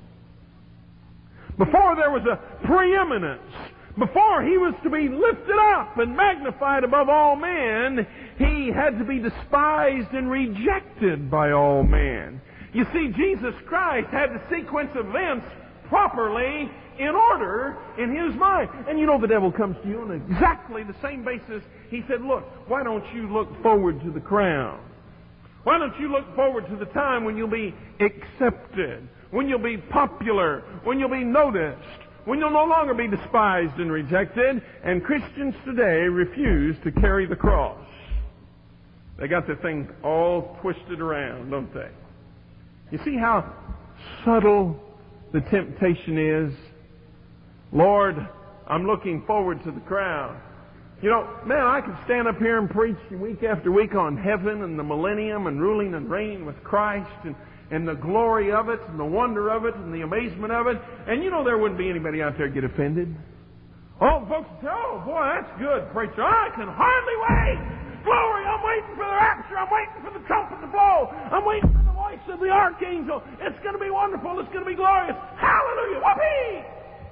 Before there was a preeminence, before He was to be lifted up and magnified above all men, He had to be despised and rejected by all men. You see, Jesus Christ had the sequence of events properly in order in His mind. And you know the devil comes to you on exactly the same basis. He said, look, why don't you look forward to the crown? Why don't you look forward to the time when you'll be accepted, when you'll be popular, when you'll be noticed, when you'll no longer be despised and rejected? And Christians today refuse to carry the cross. They got the thing all twisted around, don't they? You see how subtle the temptation is? Lord, I'm looking forward to the crown. You know, man, I could stand up here and preach week after week on heaven and the millennium and ruling and reigning with Christ and the glory of it and the wonder of it and the amazement of it. And you know there wouldn't be anybody out there get offended. Oh, folks would say, oh, boy, that's good, preacher. I can hardly wait. Glory, I'm waiting for the rapture. I'm waiting for the trumpet to blow. I'm waiting for the voice of the archangel. It's going to be wonderful. It's going to be glorious. Hallelujah. Whoopee!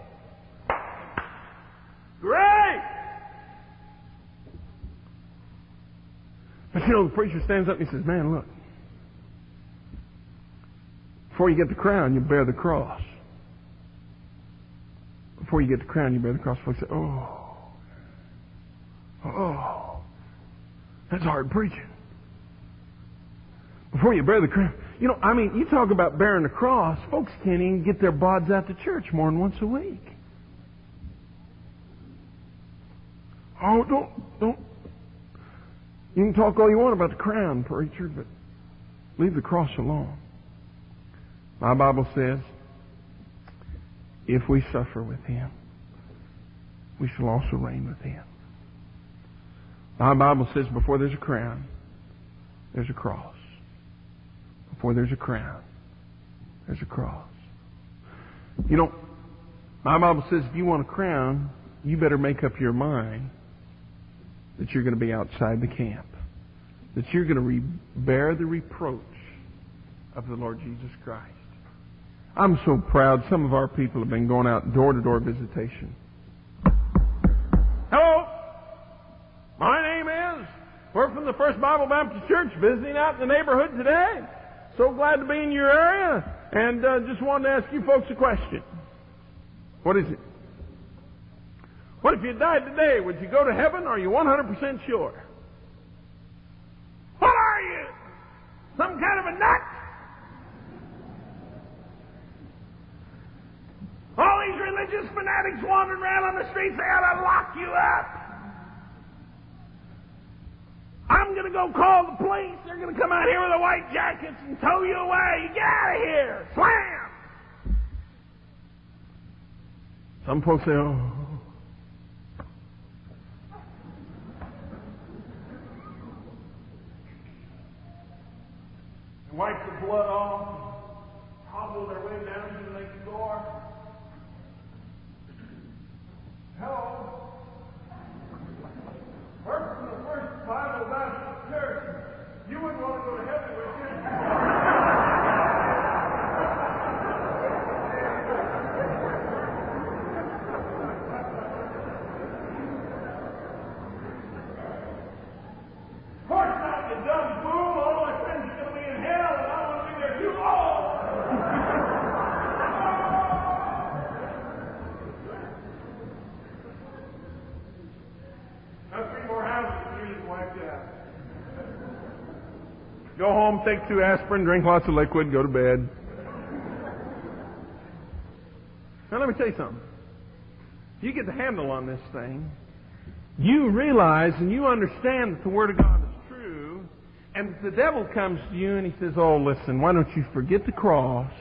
Great! But you know, the preacher stands up and he says, man, look. Before you get the crown, you bear the cross. Before you get the crown, you bear the cross. Folks say, oh, that's hard preaching. Before you bear the crown. You know, I mean, you talk about bearing the cross, folks can't even get their bods out to church more than once a week. Oh, don't. You can talk all you want about the crown, preacher, but leave the cross alone. My Bible says, if we suffer with Him, we shall also reign with Him. My Bible says, before there's a crown, there's a cross. Before there's a crown, there's a cross. You know, my Bible says if you want a crown, you better make up your mind that you're going to be outside the camp. That you're going to bear the reproach of the Lord Jesus Christ. I'm so proud some of our people have been going out door-to-door visitation. Hello! My name is... We're from the First Bible Baptist Church, visiting out in the neighborhood today. So glad to be in your area, and just wanted to ask you folks a question. What is it? What if you died today? Would you go to heaven, or are you 100% sure? What are you? Some kind of a nut? All these religious fanatics wandering around on the streets, they ought to lock you up. I'm going to go call the police. They're going to come out here with the white jackets and tow you away. You get out of here. Slam! Some folks say, oh. They wipe the blood off, hobble their way down to the next door. Hello. We're from the First Bible Baptist Church. You wouldn't want to go to heaven, would you? Of course not, you dumb fool. All my friends are going to be in hell, and I want to be there too long. Go home, take 2 aspirin, drink lots of liquid, go to bed. Now let me tell you something. If you get the handle on this thing, you realize and you understand that the Word of God is true, and the devil comes to you and he says, oh, listen, why don't you forget the cross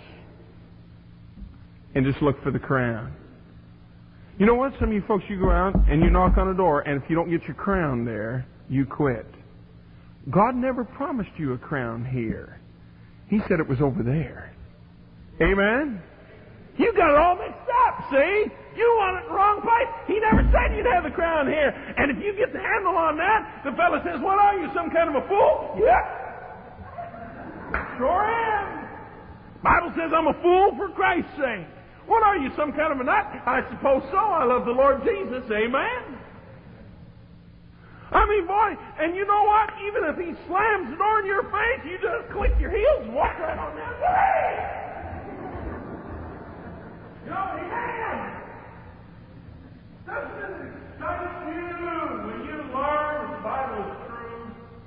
and just look for the crown? You know what? Some of you folks, you go out and you knock on a door, and if you don't get your crown there, you quit. God never promised you a crown here. He said it was over there. Amen? You got it all mixed up, see? You want it in the wrong place. He never said you'd have the crown here. And if you get the handle on that, the fellow says, what are you, some kind of a fool? Yep. Sure am. Bible says I'm a fool for Christ's sake. What are you, some kind of a nut? I suppose so. I love the Lord Jesus. Amen? I mean, boy, and you know what? Even if he slams the door in your face, you just click your heels and walk right on that way. You know, amen. Doesn't it excite you when you learn that the Bible is true?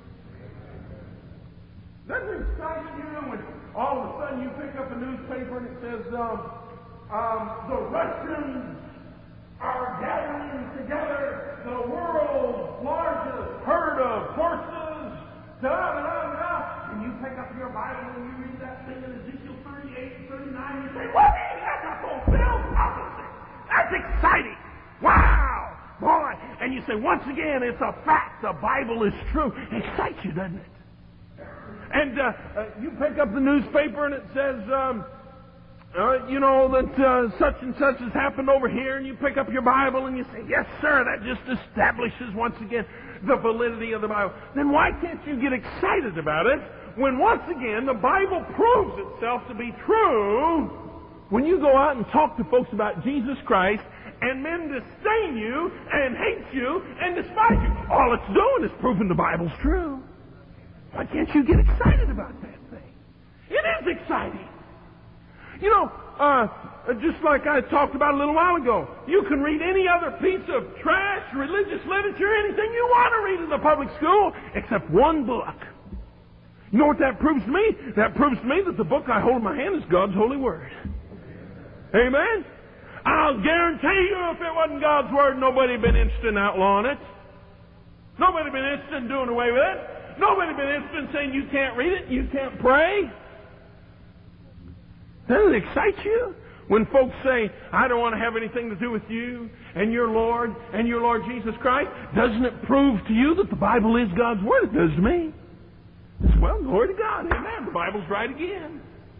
Doesn't it excite you when all of a sudden you pick up a newspaper and it says, the Russians are gathering together the world's largest herd of horses, and you pick up your Bible and you read that thing in Ezekiel 38 and 39, and you say, what? That's a fulfilled prophecy. That's exciting. Wow. Boy. And you say, once again, it's a fact. The Bible is true. It excites you, doesn't it? And you pick up the newspaper and it says, you know, that such and such has happened over here, and you pick up your Bible and you say, yes, sir, that just establishes once again the validity of the Bible. Then why can't you get excited about it when once again the Bible proves itself to be true when you go out and talk to folks about Jesus Christ and men disdain you and hate you and despise you? All it's doing is proving the Bible's true. Why can't you get excited about that thing? It is exciting. You know, just like I talked about a little while ago, you can read any other piece of trash, religious literature, anything you want to read in the public school, except one book. You know what that proves to me? That proves to me that the book I hold in my hand is God's holy word. Amen? I'll guarantee you if it wasn't God's word, nobody had been interested in outlawing it. Nobody been interested in doing away with it. Nobody been interested in saying you can't read it, you can't pray. Doesn't it excite you? When folks say, I don't want to have anything to do with you and your Lord Jesus Christ, doesn't it prove to you that the Bible is God's Word? It does to me. It's, well, glory to God. Amen. The Bible's right again.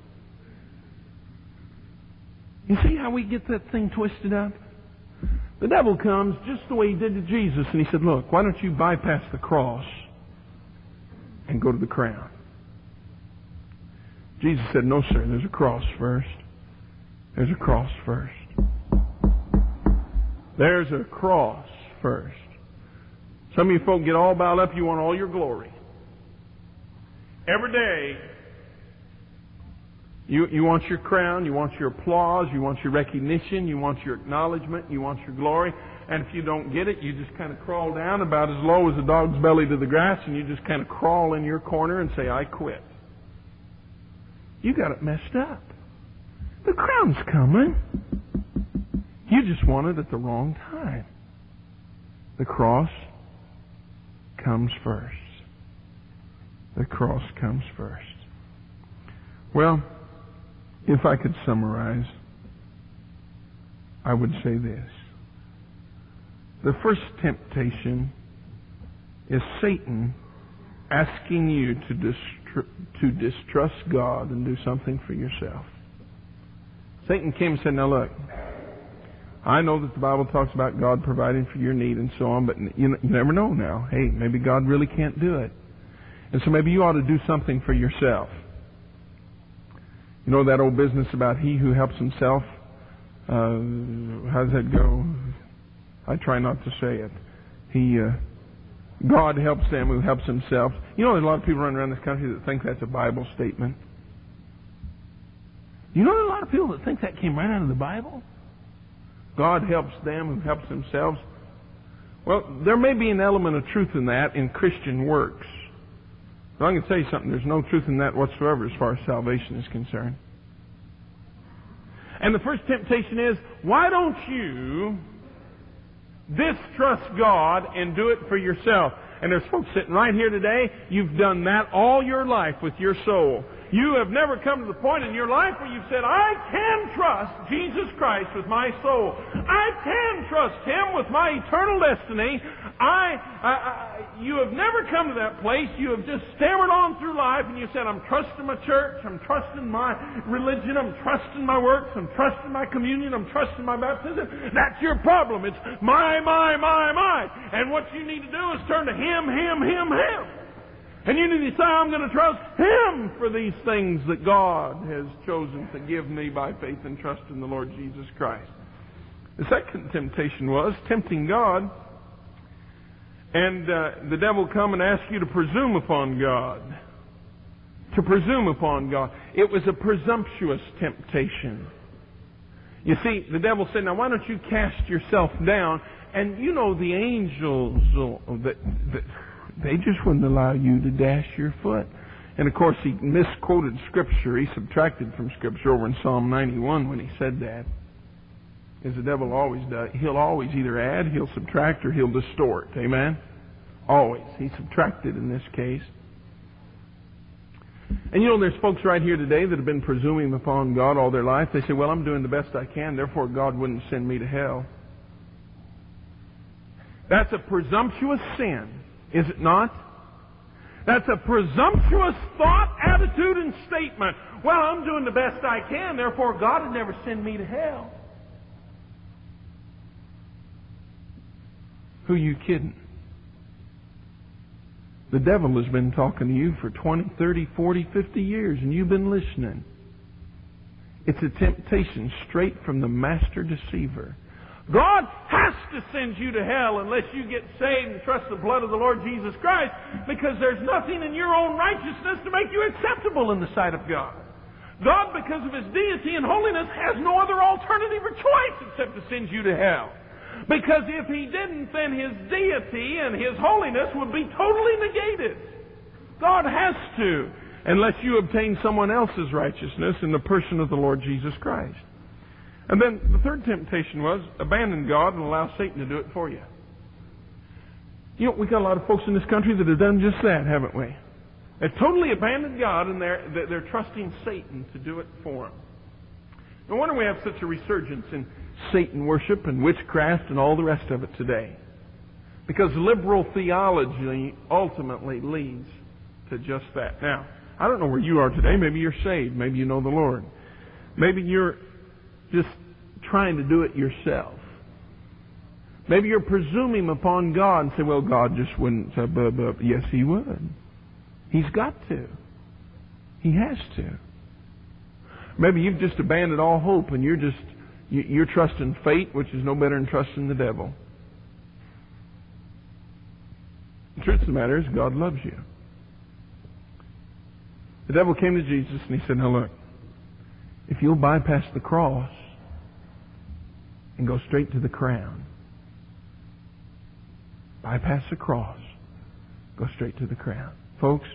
You see how we get that thing twisted up? The devil comes just the way he did to Jesus, and he said, look, why don't you bypass the cross and go to the crown? Jesus said, no, sir, there's a cross first. There's a cross first. There's a cross first. Some of you folk get all bound up, you want all your glory. Every day, you want your crown, you want your applause, you want your recognition, you want your acknowledgement, you want your glory. And if you don't get it, you just kind of crawl down about as low as a dog's belly to the grass, and you just kind of crawl in your corner and say, I quit. You got it messed up. The crown's coming. You just want it at the wrong time. The cross comes first. The cross comes first. Well, if I could summarize, I would say this. The first temptation is Satan asking you to distrust God and do something for yourself. Satan came and said, now look, I know that the Bible talks about God providing for your need and so on, but you never know now. Hey, maybe God really can't do it. And so maybe you ought to do something for yourself. You know that old business about he who helps himself? How does that go? I try not to say it. God helps them who helps himself. You know there's a lot of people running around this country that think that's a Bible statement. You know there are a lot of people that think that came right out of the Bible? God helps them who helps themselves. Well, there may be an element of truth in that in Christian works. But I'm going to tell you something. There's no truth in that whatsoever as far as salvation is concerned. And the first temptation is, why don't you distrust God and do it for yourself? And there's folks sitting right here today, you've done that all your life with your soul. You have never come to the point in your life where you've said, I can trust Jesus Christ with my soul. I can trust Him with my eternal destiny. You have never come to that place. You have just stammered on through life and you said, I'm trusting my church, I'm trusting my religion, I'm trusting my works, I'm trusting my communion, I'm trusting my baptism. That's your problem. It's my. And what you need to do is turn to Him. And you need to say, I'm going to trust Him for these things that God has chosen to give me by faith and trust in the Lord Jesus Christ. The second temptation was tempting God. And the devil come and ask you to presume upon God. To presume upon God. It was a presumptuous temptation. You see, the devil said, now why don't you cast yourself down? And you know the angels, they just wouldn't allow you to dash your foot. And of course he misquoted Scripture. He subtracted from Scripture over in Psalm 91 when he said that. As the devil always does. He'll always either add, he'll subtract, or he'll distort. Amen? Always. He subtracted in this case. And you know there's folks right here today that have been presuming upon God all their life. They say, well, I'm doing the best I can, therefore God wouldn't send me to hell. That's a presumptuous sin, is it not? That's a presumptuous thought, attitude, and statement. Well, I'm doing the best I can, therefore God would never send me to hell. Who are you kidding? The devil has been talking to you for 20, 30, 40, 50 years, and you've been listening. It's a temptation straight from the master deceiver. God has to send you to hell unless you get saved and trust the blood of the Lord Jesus Christ, because there's nothing in your own righteousness to make you acceptable in the sight of God. God, because of His deity and holiness, has no other alternative or choice except to send you to hell. Because if He didn't, then His deity and His holiness would be totally negated. God has to, unless you obtain someone else's righteousness in the person of the Lord Jesus Christ. And then the third temptation was, abandon God and allow Satan to do it for you. You know, we got a lot of folks in this country that have done just that, haven't we? They've totally abandoned God and they're trusting Satan to do it for them. No wonder we have such a resurgence in Satan worship and witchcraft and all the rest of it today. Because liberal theology ultimately leads to just that. Now, I don't know where you are today. Maybe you're saved. Maybe you know the Lord. Maybe you're just trying to do it yourself. Maybe you're presuming upon God and say, well, God just wouldn't. Yes, He would. He's got to. He has to. Maybe you've just abandoned all hope and you're trusting fate, which is no better than trusting the devil. The truth of the matter is, God loves you. The devil came to Jesus and he said, now look, if you'll bypass the cross and go straight to the crown, bypass the cross, go straight to the crown. Folks,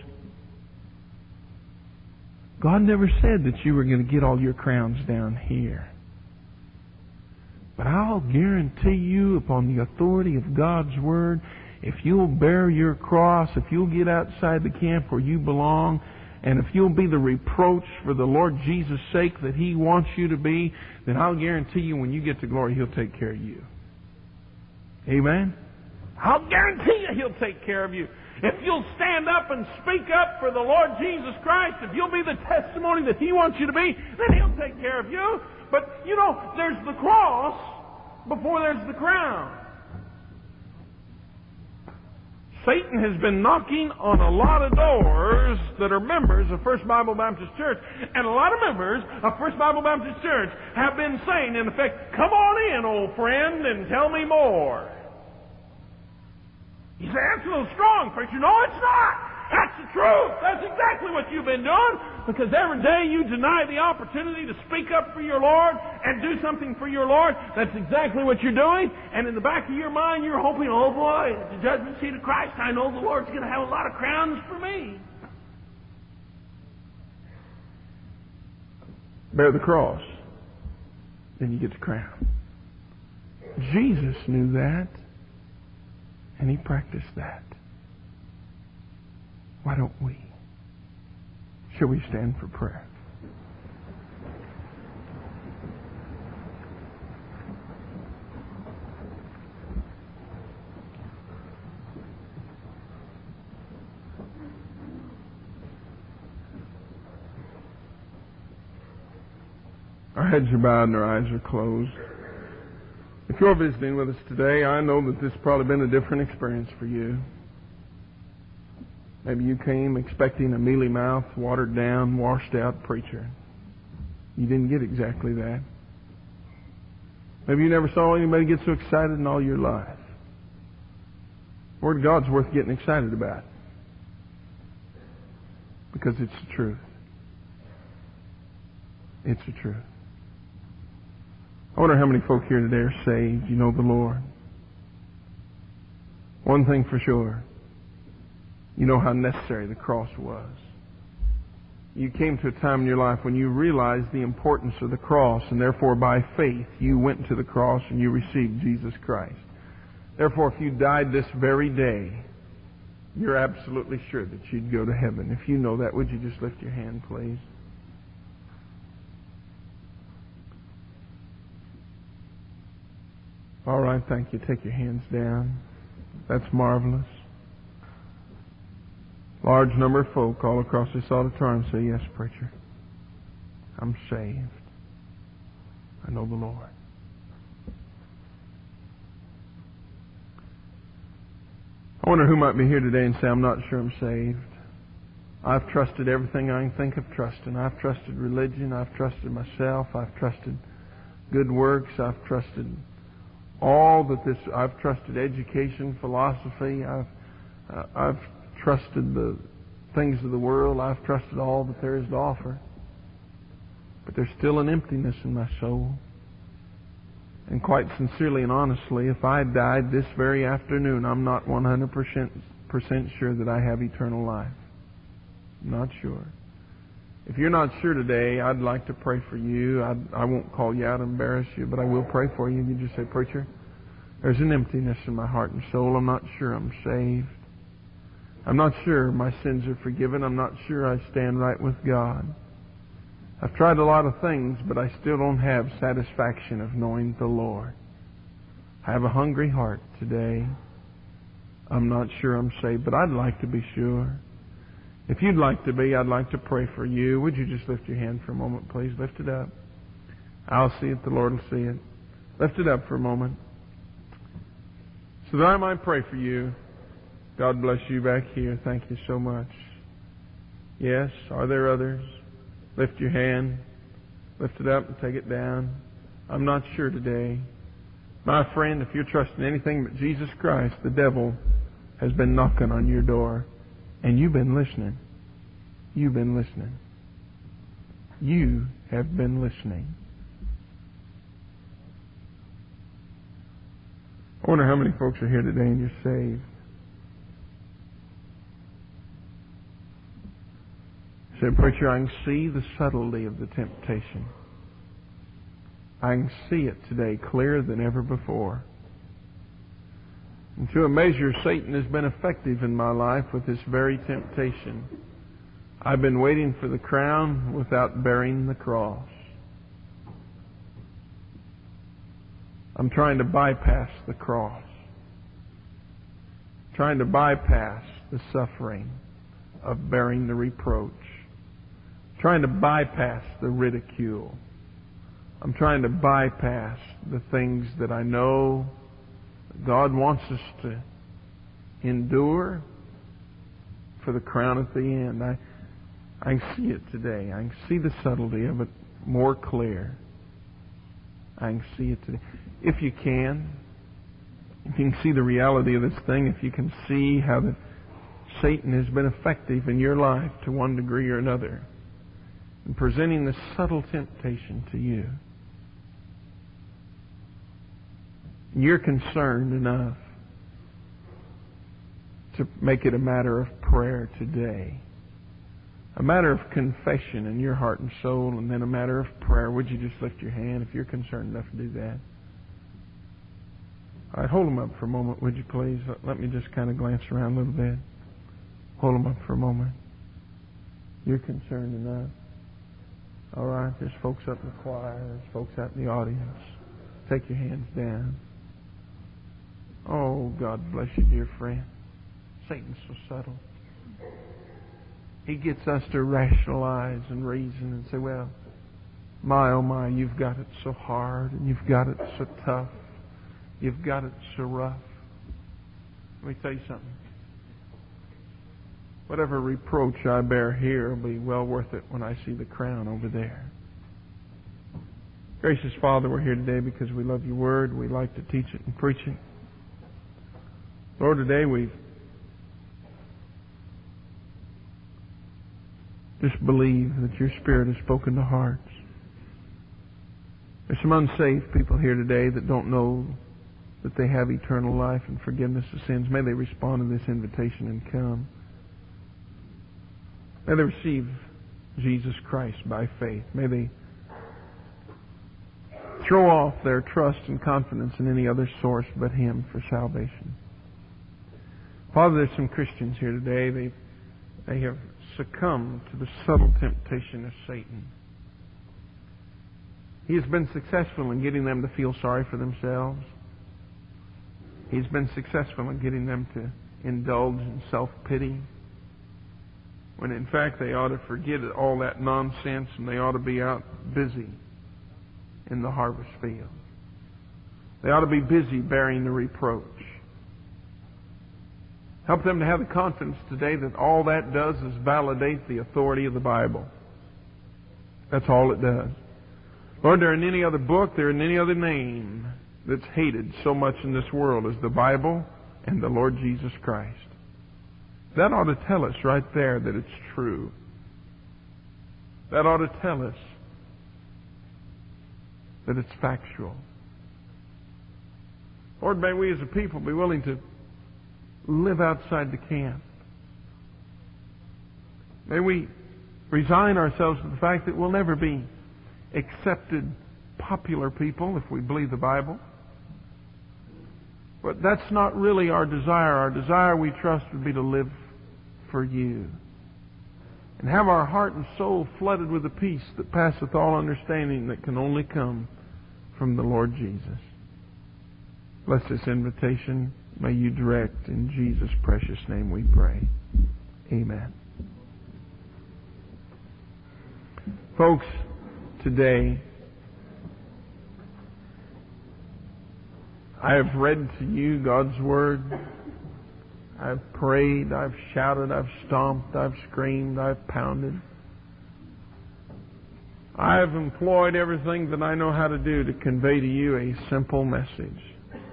God never said that you were going to get all your crowns down here. But I'll guarantee you, upon the authority of God's Word, if you'll bear your cross, if you'll get outside the camp where you belong, and if you'll be the reproach for the Lord Jesus' sake that He wants you to be, then I'll guarantee you when you get to glory, He'll take care of you. Amen? I'll guarantee you He'll take care of you. If you'll stand up and speak up for the Lord Jesus Christ, if you'll be the testimony that He wants you to be, then He'll take care of you. But, you know, there's the cross before there's the crown. Satan has been knocking on a lot of doors that are members of First Bible Baptist Church. And a lot of members of First Bible Baptist Church have been saying, in effect, come on in, old friend, and tell me more. You say, that's a little strong, preacher. No, it's not. That's the truth. That's exactly what you've been doing. Because every day you deny the opportunity to speak up for your Lord and do something for your Lord. That's exactly what you're doing. And in the back of your mind, you're hoping, oh boy, at the judgment seat of Christ, I know the Lord's going to have a lot of crowns for me. Bear the cross. Then you get the crown. Jesus knew that. And He practiced that. Why don't we? Shall we stand for prayer? Our heads are bowed and our eyes are closed. If you're visiting with us today, I know that this has probably been a different experience for you. Maybe you came expecting a mealy-mouthed, watered-down, washed-out preacher. You didn't get exactly that. Maybe you never saw anybody get so excited in all your life. The Word of God's worth getting excited about. Because it's the truth. It's the truth. I wonder how many folk here today are saved. You know the Lord. One thing for sure. You know how necessary the cross was. You came to a time in your life when you realized the importance of the cross, and therefore by faith you went to the cross and you received Jesus Christ. Therefore, if you died this very day, you're absolutely sure that you'd go to heaven. If you know that, would you just lift your hand, please? All right, thank you. Take your hands down. That's marvelous. Large number of folk all across this auditorium say, yes, preacher, I'm saved. I know the Lord. I wonder who might be here today and say, I'm not sure I'm saved. I've trusted everything I can think of trusting. I've trusted religion. I've trusted myself. I've trusted good works. I've trusted all that this. I've trusted education, philosophy. I've trusted the things of the world. I've trusted all that there is to offer. But there's still an emptiness in my soul. And quite sincerely and honestly, if I died this very afternoon, I'm not 100% sure that I have eternal life. I'm not sure. If you're not sure today, I'd like to pray for you. I won't call you out and embarrass you, but I will pray for you. You just say, preacher, There's an emptiness in my heart and soul. I'm not sure I'm saved. I'm not sure my sins are forgiven. I'm not sure I stand right with God. I've tried a lot of things, but I still don't have satisfaction of knowing the Lord. I have a hungry heart today. I'm not sure I'm saved, but I'd like to be sure. If you'd like to be, I'd like to pray for you. Would you just lift your hand for a moment, please? Lift it up. I'll see it. The Lord will see it. Lift it up for a moment, so that I might pray for you. God bless you back here. Thank you so much. Yes, are there others? Lift your hand. Lift it up and take it down. I'm not sure today. My friend, if you're trusting anything but Jesus Christ, the devil has been knocking on your door, and you've been listening. You've been listening. You have been listening. I wonder how many folks are here today and you're saved. I said, preacher, I can see the subtlety of the temptation. I can see it today clearer than ever before. And to a measure, Satan has been effective in my life with this very temptation. I've been waiting for the crown without bearing the cross. I'm trying to bypass the cross. Trying to bypass the suffering of bearing the reproach. Trying to bypass the ridicule. I'm trying to bypass the things that I know God wants us to endure for the crown at the end. I can see it today. I can see the subtlety of it more clear. I can see it today. If you can see the reality of this thing, if you can see how that Satan has been effective in your life to one degree or another in presenting this subtle temptation to you, you're concerned enough to make it a matter of prayer today. A matter of confession in your heart and soul, and then a matter of prayer. Would you just lift your hand if you're concerned enough to do that? All right, hold them up for a moment, would you please? Let me just kind of glance around a little bit. Hold them up for a moment. You're concerned enough. All right, there's folks up in the choir. There's folks out in the audience. Take your hands down. Oh, God bless you, dear friend. Satan's so subtle. He gets us to rationalize and reason and say, well, my, oh my, you've got it so hard and you've got it so tough. You've got it so rough. Let me tell you something. Whatever reproach I bear here will be well worth it when I see the crown over there. Gracious Father, we're here today because we love your word. We like to teach it and preach it. Lord, today we've just believe that your Spirit has spoken to hearts. There's some unsaved people here today that don't know that they have eternal life and forgiveness of sins. May they respond to this invitation and come. May they receive Jesus Christ by faith. May they throw off their trust and confidence in any other source but Him for salvation. Father, there's some Christians here today. They have succumbed to the subtle temptation of Satan. He has been successful in getting them to feel sorry for themselves. He's been successful in getting them to indulge in self-pity, when in fact they ought to forget all that nonsense and they ought to be out busy in the harvest field. They ought to be busy bearing the reproach. Help them to have the confidence today that all that does is validate the authority of the Bible. That's all it does. Lord, there isn't any other book, there isn't any other name that's hated so much in this world as the Bible and the Lord Jesus Christ. That ought to tell us right there that it's true. That ought to tell us that it's factual. Lord, may we as a people be willing to live outside the camp. May we resign ourselves to the fact that we'll never be accepted popular people if we believe the Bible. But that's not really our desire. Our desire, we trust, would be to live for You and have our heart and soul flooded with the peace that passeth all understanding that can only come from the Lord Jesus. Bless this invitation. May You direct. In Jesus' precious name we pray. Amen. Folks, today I have read to you God's Word. I've prayed, I've shouted, I've stomped, I've screamed, I've pounded. I've employed everything that I know how to do to convey to you a simple message.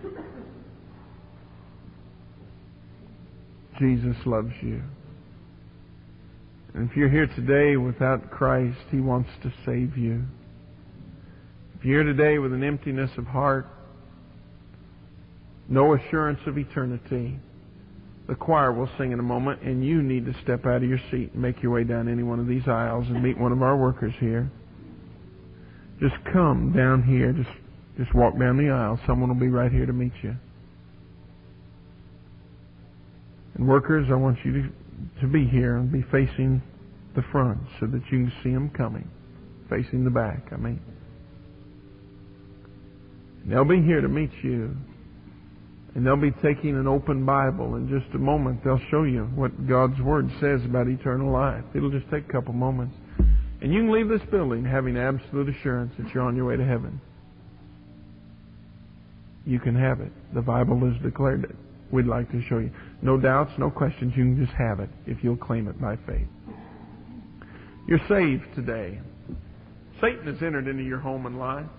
Jesus loves you. And if you're here today without Christ, He wants to save you. If you're here today with an emptiness of heart, no assurance of eternity, the choir will sing in a moment, and you need to step out of your seat and make your way down any one of these aisles and meet one of our workers here. Just come down here. Just walk down the aisle. Someone will be right here to meet you. And workers, I want you to be here and be facing the front so that you can see them coming. Facing the back, I mean. And they'll be here to meet you. And they'll be taking an open Bible. In just a moment, they'll show you what God's Word says about eternal life. It'll just take a couple moments. And you can leave this building having absolute assurance that you're on your way to heaven. You can have it. The Bible has declared it. We'd like to show you. No doubts, no questions. You can just have it if you'll claim it by faith. You're saved today. Satan has entered into your home and life.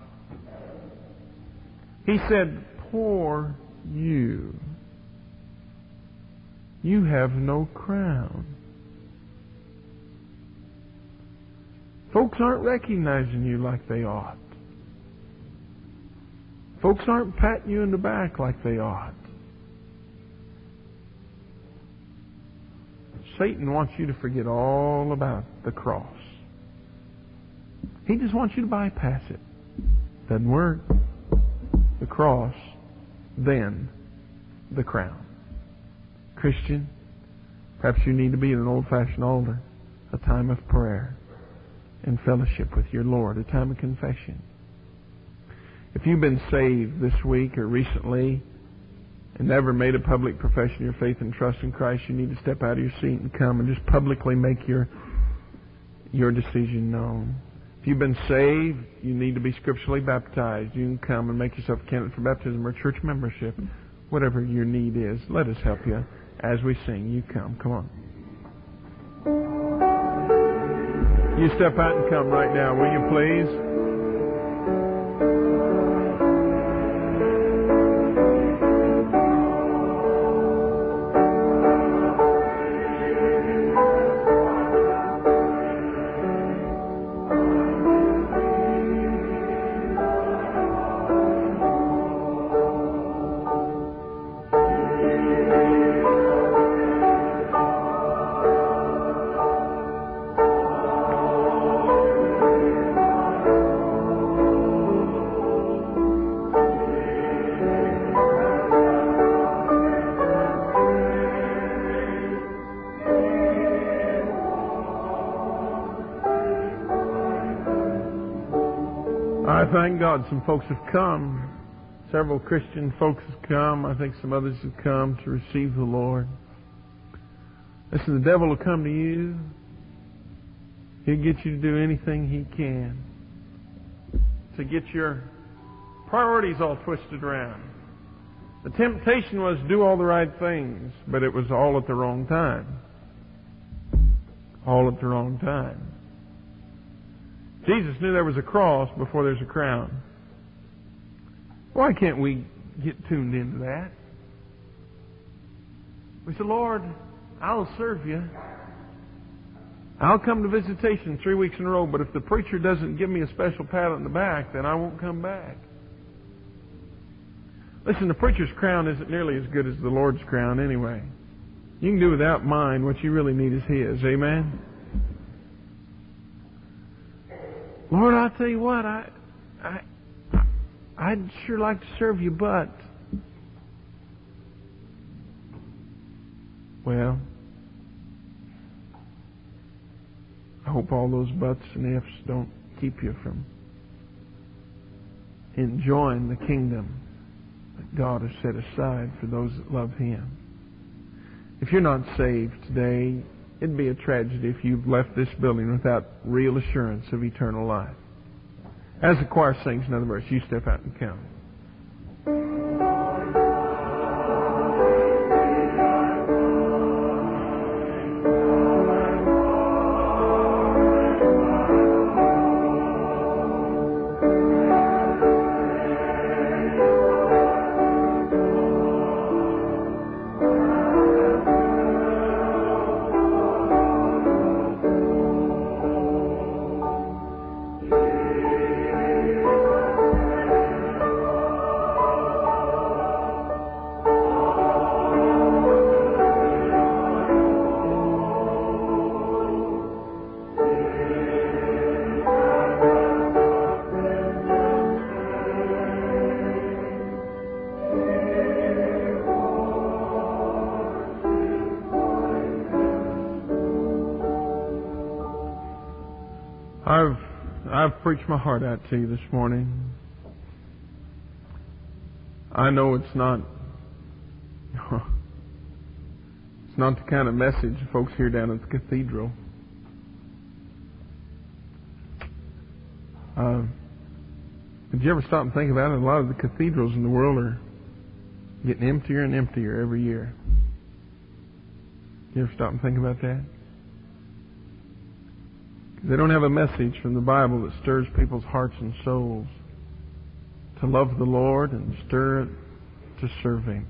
He said, poor you. You have no crown. Folks aren't recognizing you like they ought. Folks aren't patting you in the back like they ought. Satan wants you to forget all about the cross. He just wants you to bypass it. Doesn't work. The cross, then the crown. Christian, perhaps you need to be in an old-fashioned altar, a time of prayer and fellowship with your Lord, a time of confession. If you've been saved this week or recently and never made a public profession of your faith and trust in Christ, you need to step out of your seat and come and just publicly make your decision known. If you've been saved, you need to be scripturally baptized. You can come and make yourself a candidate for baptism or church membership. Whatever your need is, let us help you as we sing. You come. Come on. You step out and come right now, will you please? I thank God some folks have come. Several Christian folks have come. I think some others have come to receive the Lord. Listen, the devil will come to you. He'll get you to do anything he can to get your priorities all twisted around. The temptation was do all the right things, but it was all at the wrong time. All at the wrong time. Jesus knew there was a cross before there's a crown. Why can't we get tuned into that? We say, Lord, I'll serve you. I'll come to visitation 3 weeks in a row, but if the preacher doesn't give me a special pat on the back, then I won't come back. Listen, the preacher's crown isn't nearly as good as the Lord's crown anyway. You can do without mine. What you really need is His. Amen? Lord, I'll tell you what, I'd sure like to serve you, but Well, I hope all those buts and ifs don't keep you from enjoying the kingdom that God has set aside for those that love Him. If you're not saved today, it'd be a tragedy if you've left this building without real assurance of eternal life. As the choir sings another verse, you step out and count. I've preached my heart out to you this morning. I know it's not the kind of message folks hear down at the cathedral. Did you ever stop and think about it? A lot of the cathedrals in the world are getting emptier and emptier every year. You ever stop and think about that? They don't have a message from the Bible that stirs people's hearts and souls to love the Lord and stir it to serve Him.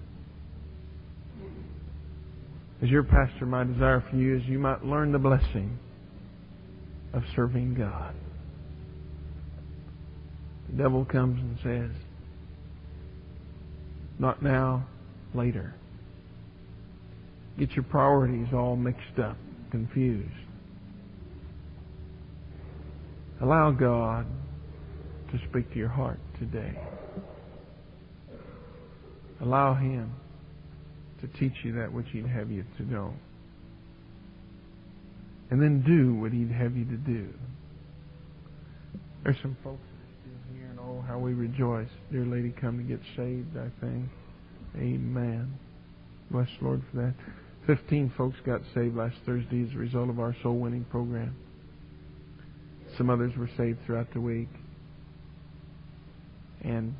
As your pastor, my desire for you is you might learn the blessing of serving God. The devil comes and says, not now, later. Get your priorities all mixed up, confused. Allow God to speak to your heart today. Allow Him to teach you that which He'd have you to know. And then do what He'd have you to do. There's some folks that are still here, and oh, how we rejoice. Dear lady come to get saved, I think. Amen. Bless the Lord for that. 15 folks got saved last Thursday as a result of our soul winning program. Some others were saved throughout the week. And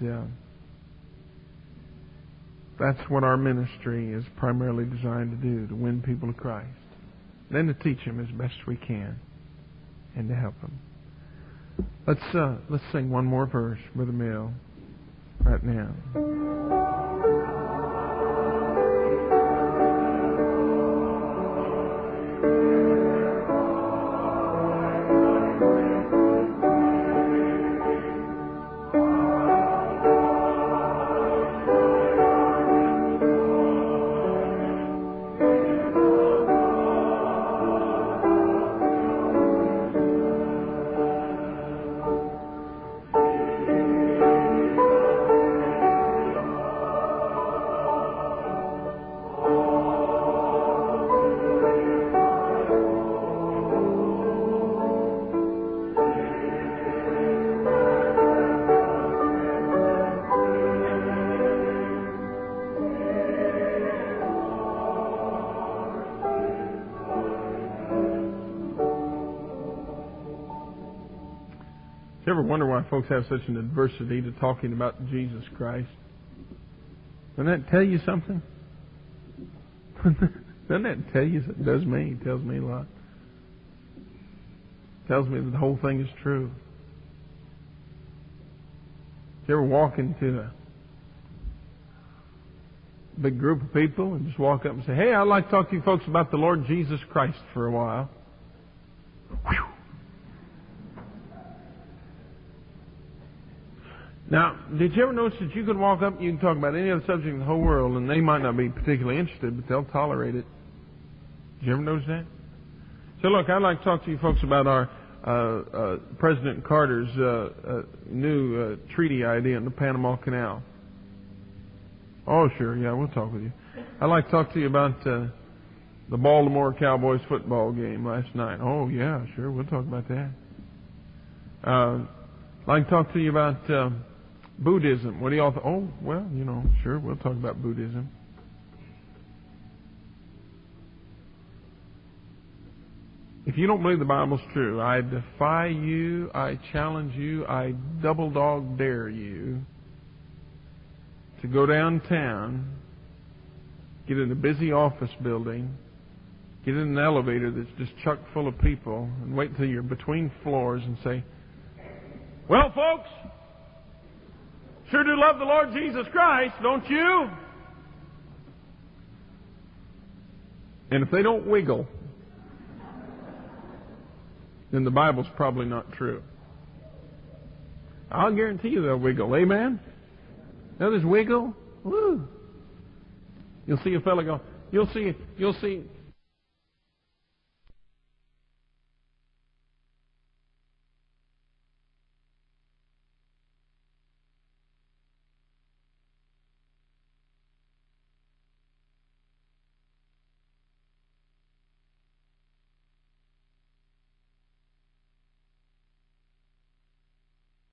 that's what our ministry is primarily designed to do, to win people to Christ. Then to teach them as best we can and to help them. Let's sing one more verse, Brother Mill, right now. You ever wonder why folks have such an adversity to talking about Jesus Christ? Doesn't that tell you something? Doesn't that tell you? It does me. It tells me a lot. It tells me that the whole thing is true. You ever walk into a big group of people and just walk up and say, "Hey, I'd like to talk to you folks about the Lord Jesus Christ for a while." Whew. Now, did you ever notice that you could walk up and you can talk about any other subject in the whole world and they might not be particularly interested, but they'll tolerate it? Did you ever notice that? So look, I'd like to talk to you folks about our President Carter's new treaty idea in the Panama Canal. Oh, sure, yeah, we'll talk with you. I'd like to talk to you about the Baltimore Cowboys football game last night. Oh, yeah, sure, we'll talk about that. I'd like to talk to you about Buddhism. What do y'all think? Oh, well, sure, we'll talk about Buddhism. If you don't believe the Bible's true, I defy you, I challenge you, I double dog dare you to go downtown, get in a busy office building, get in an elevator that's just chock full of people, and wait till you're between floors and say, "Well, folks, sure do love the Lord Jesus Christ, don't you?" And if they don't wiggle, then the Bible's probably not true. I'll guarantee you they'll wiggle. Amen? Others wiggle. Woo! You'll see a fellow go. You'll see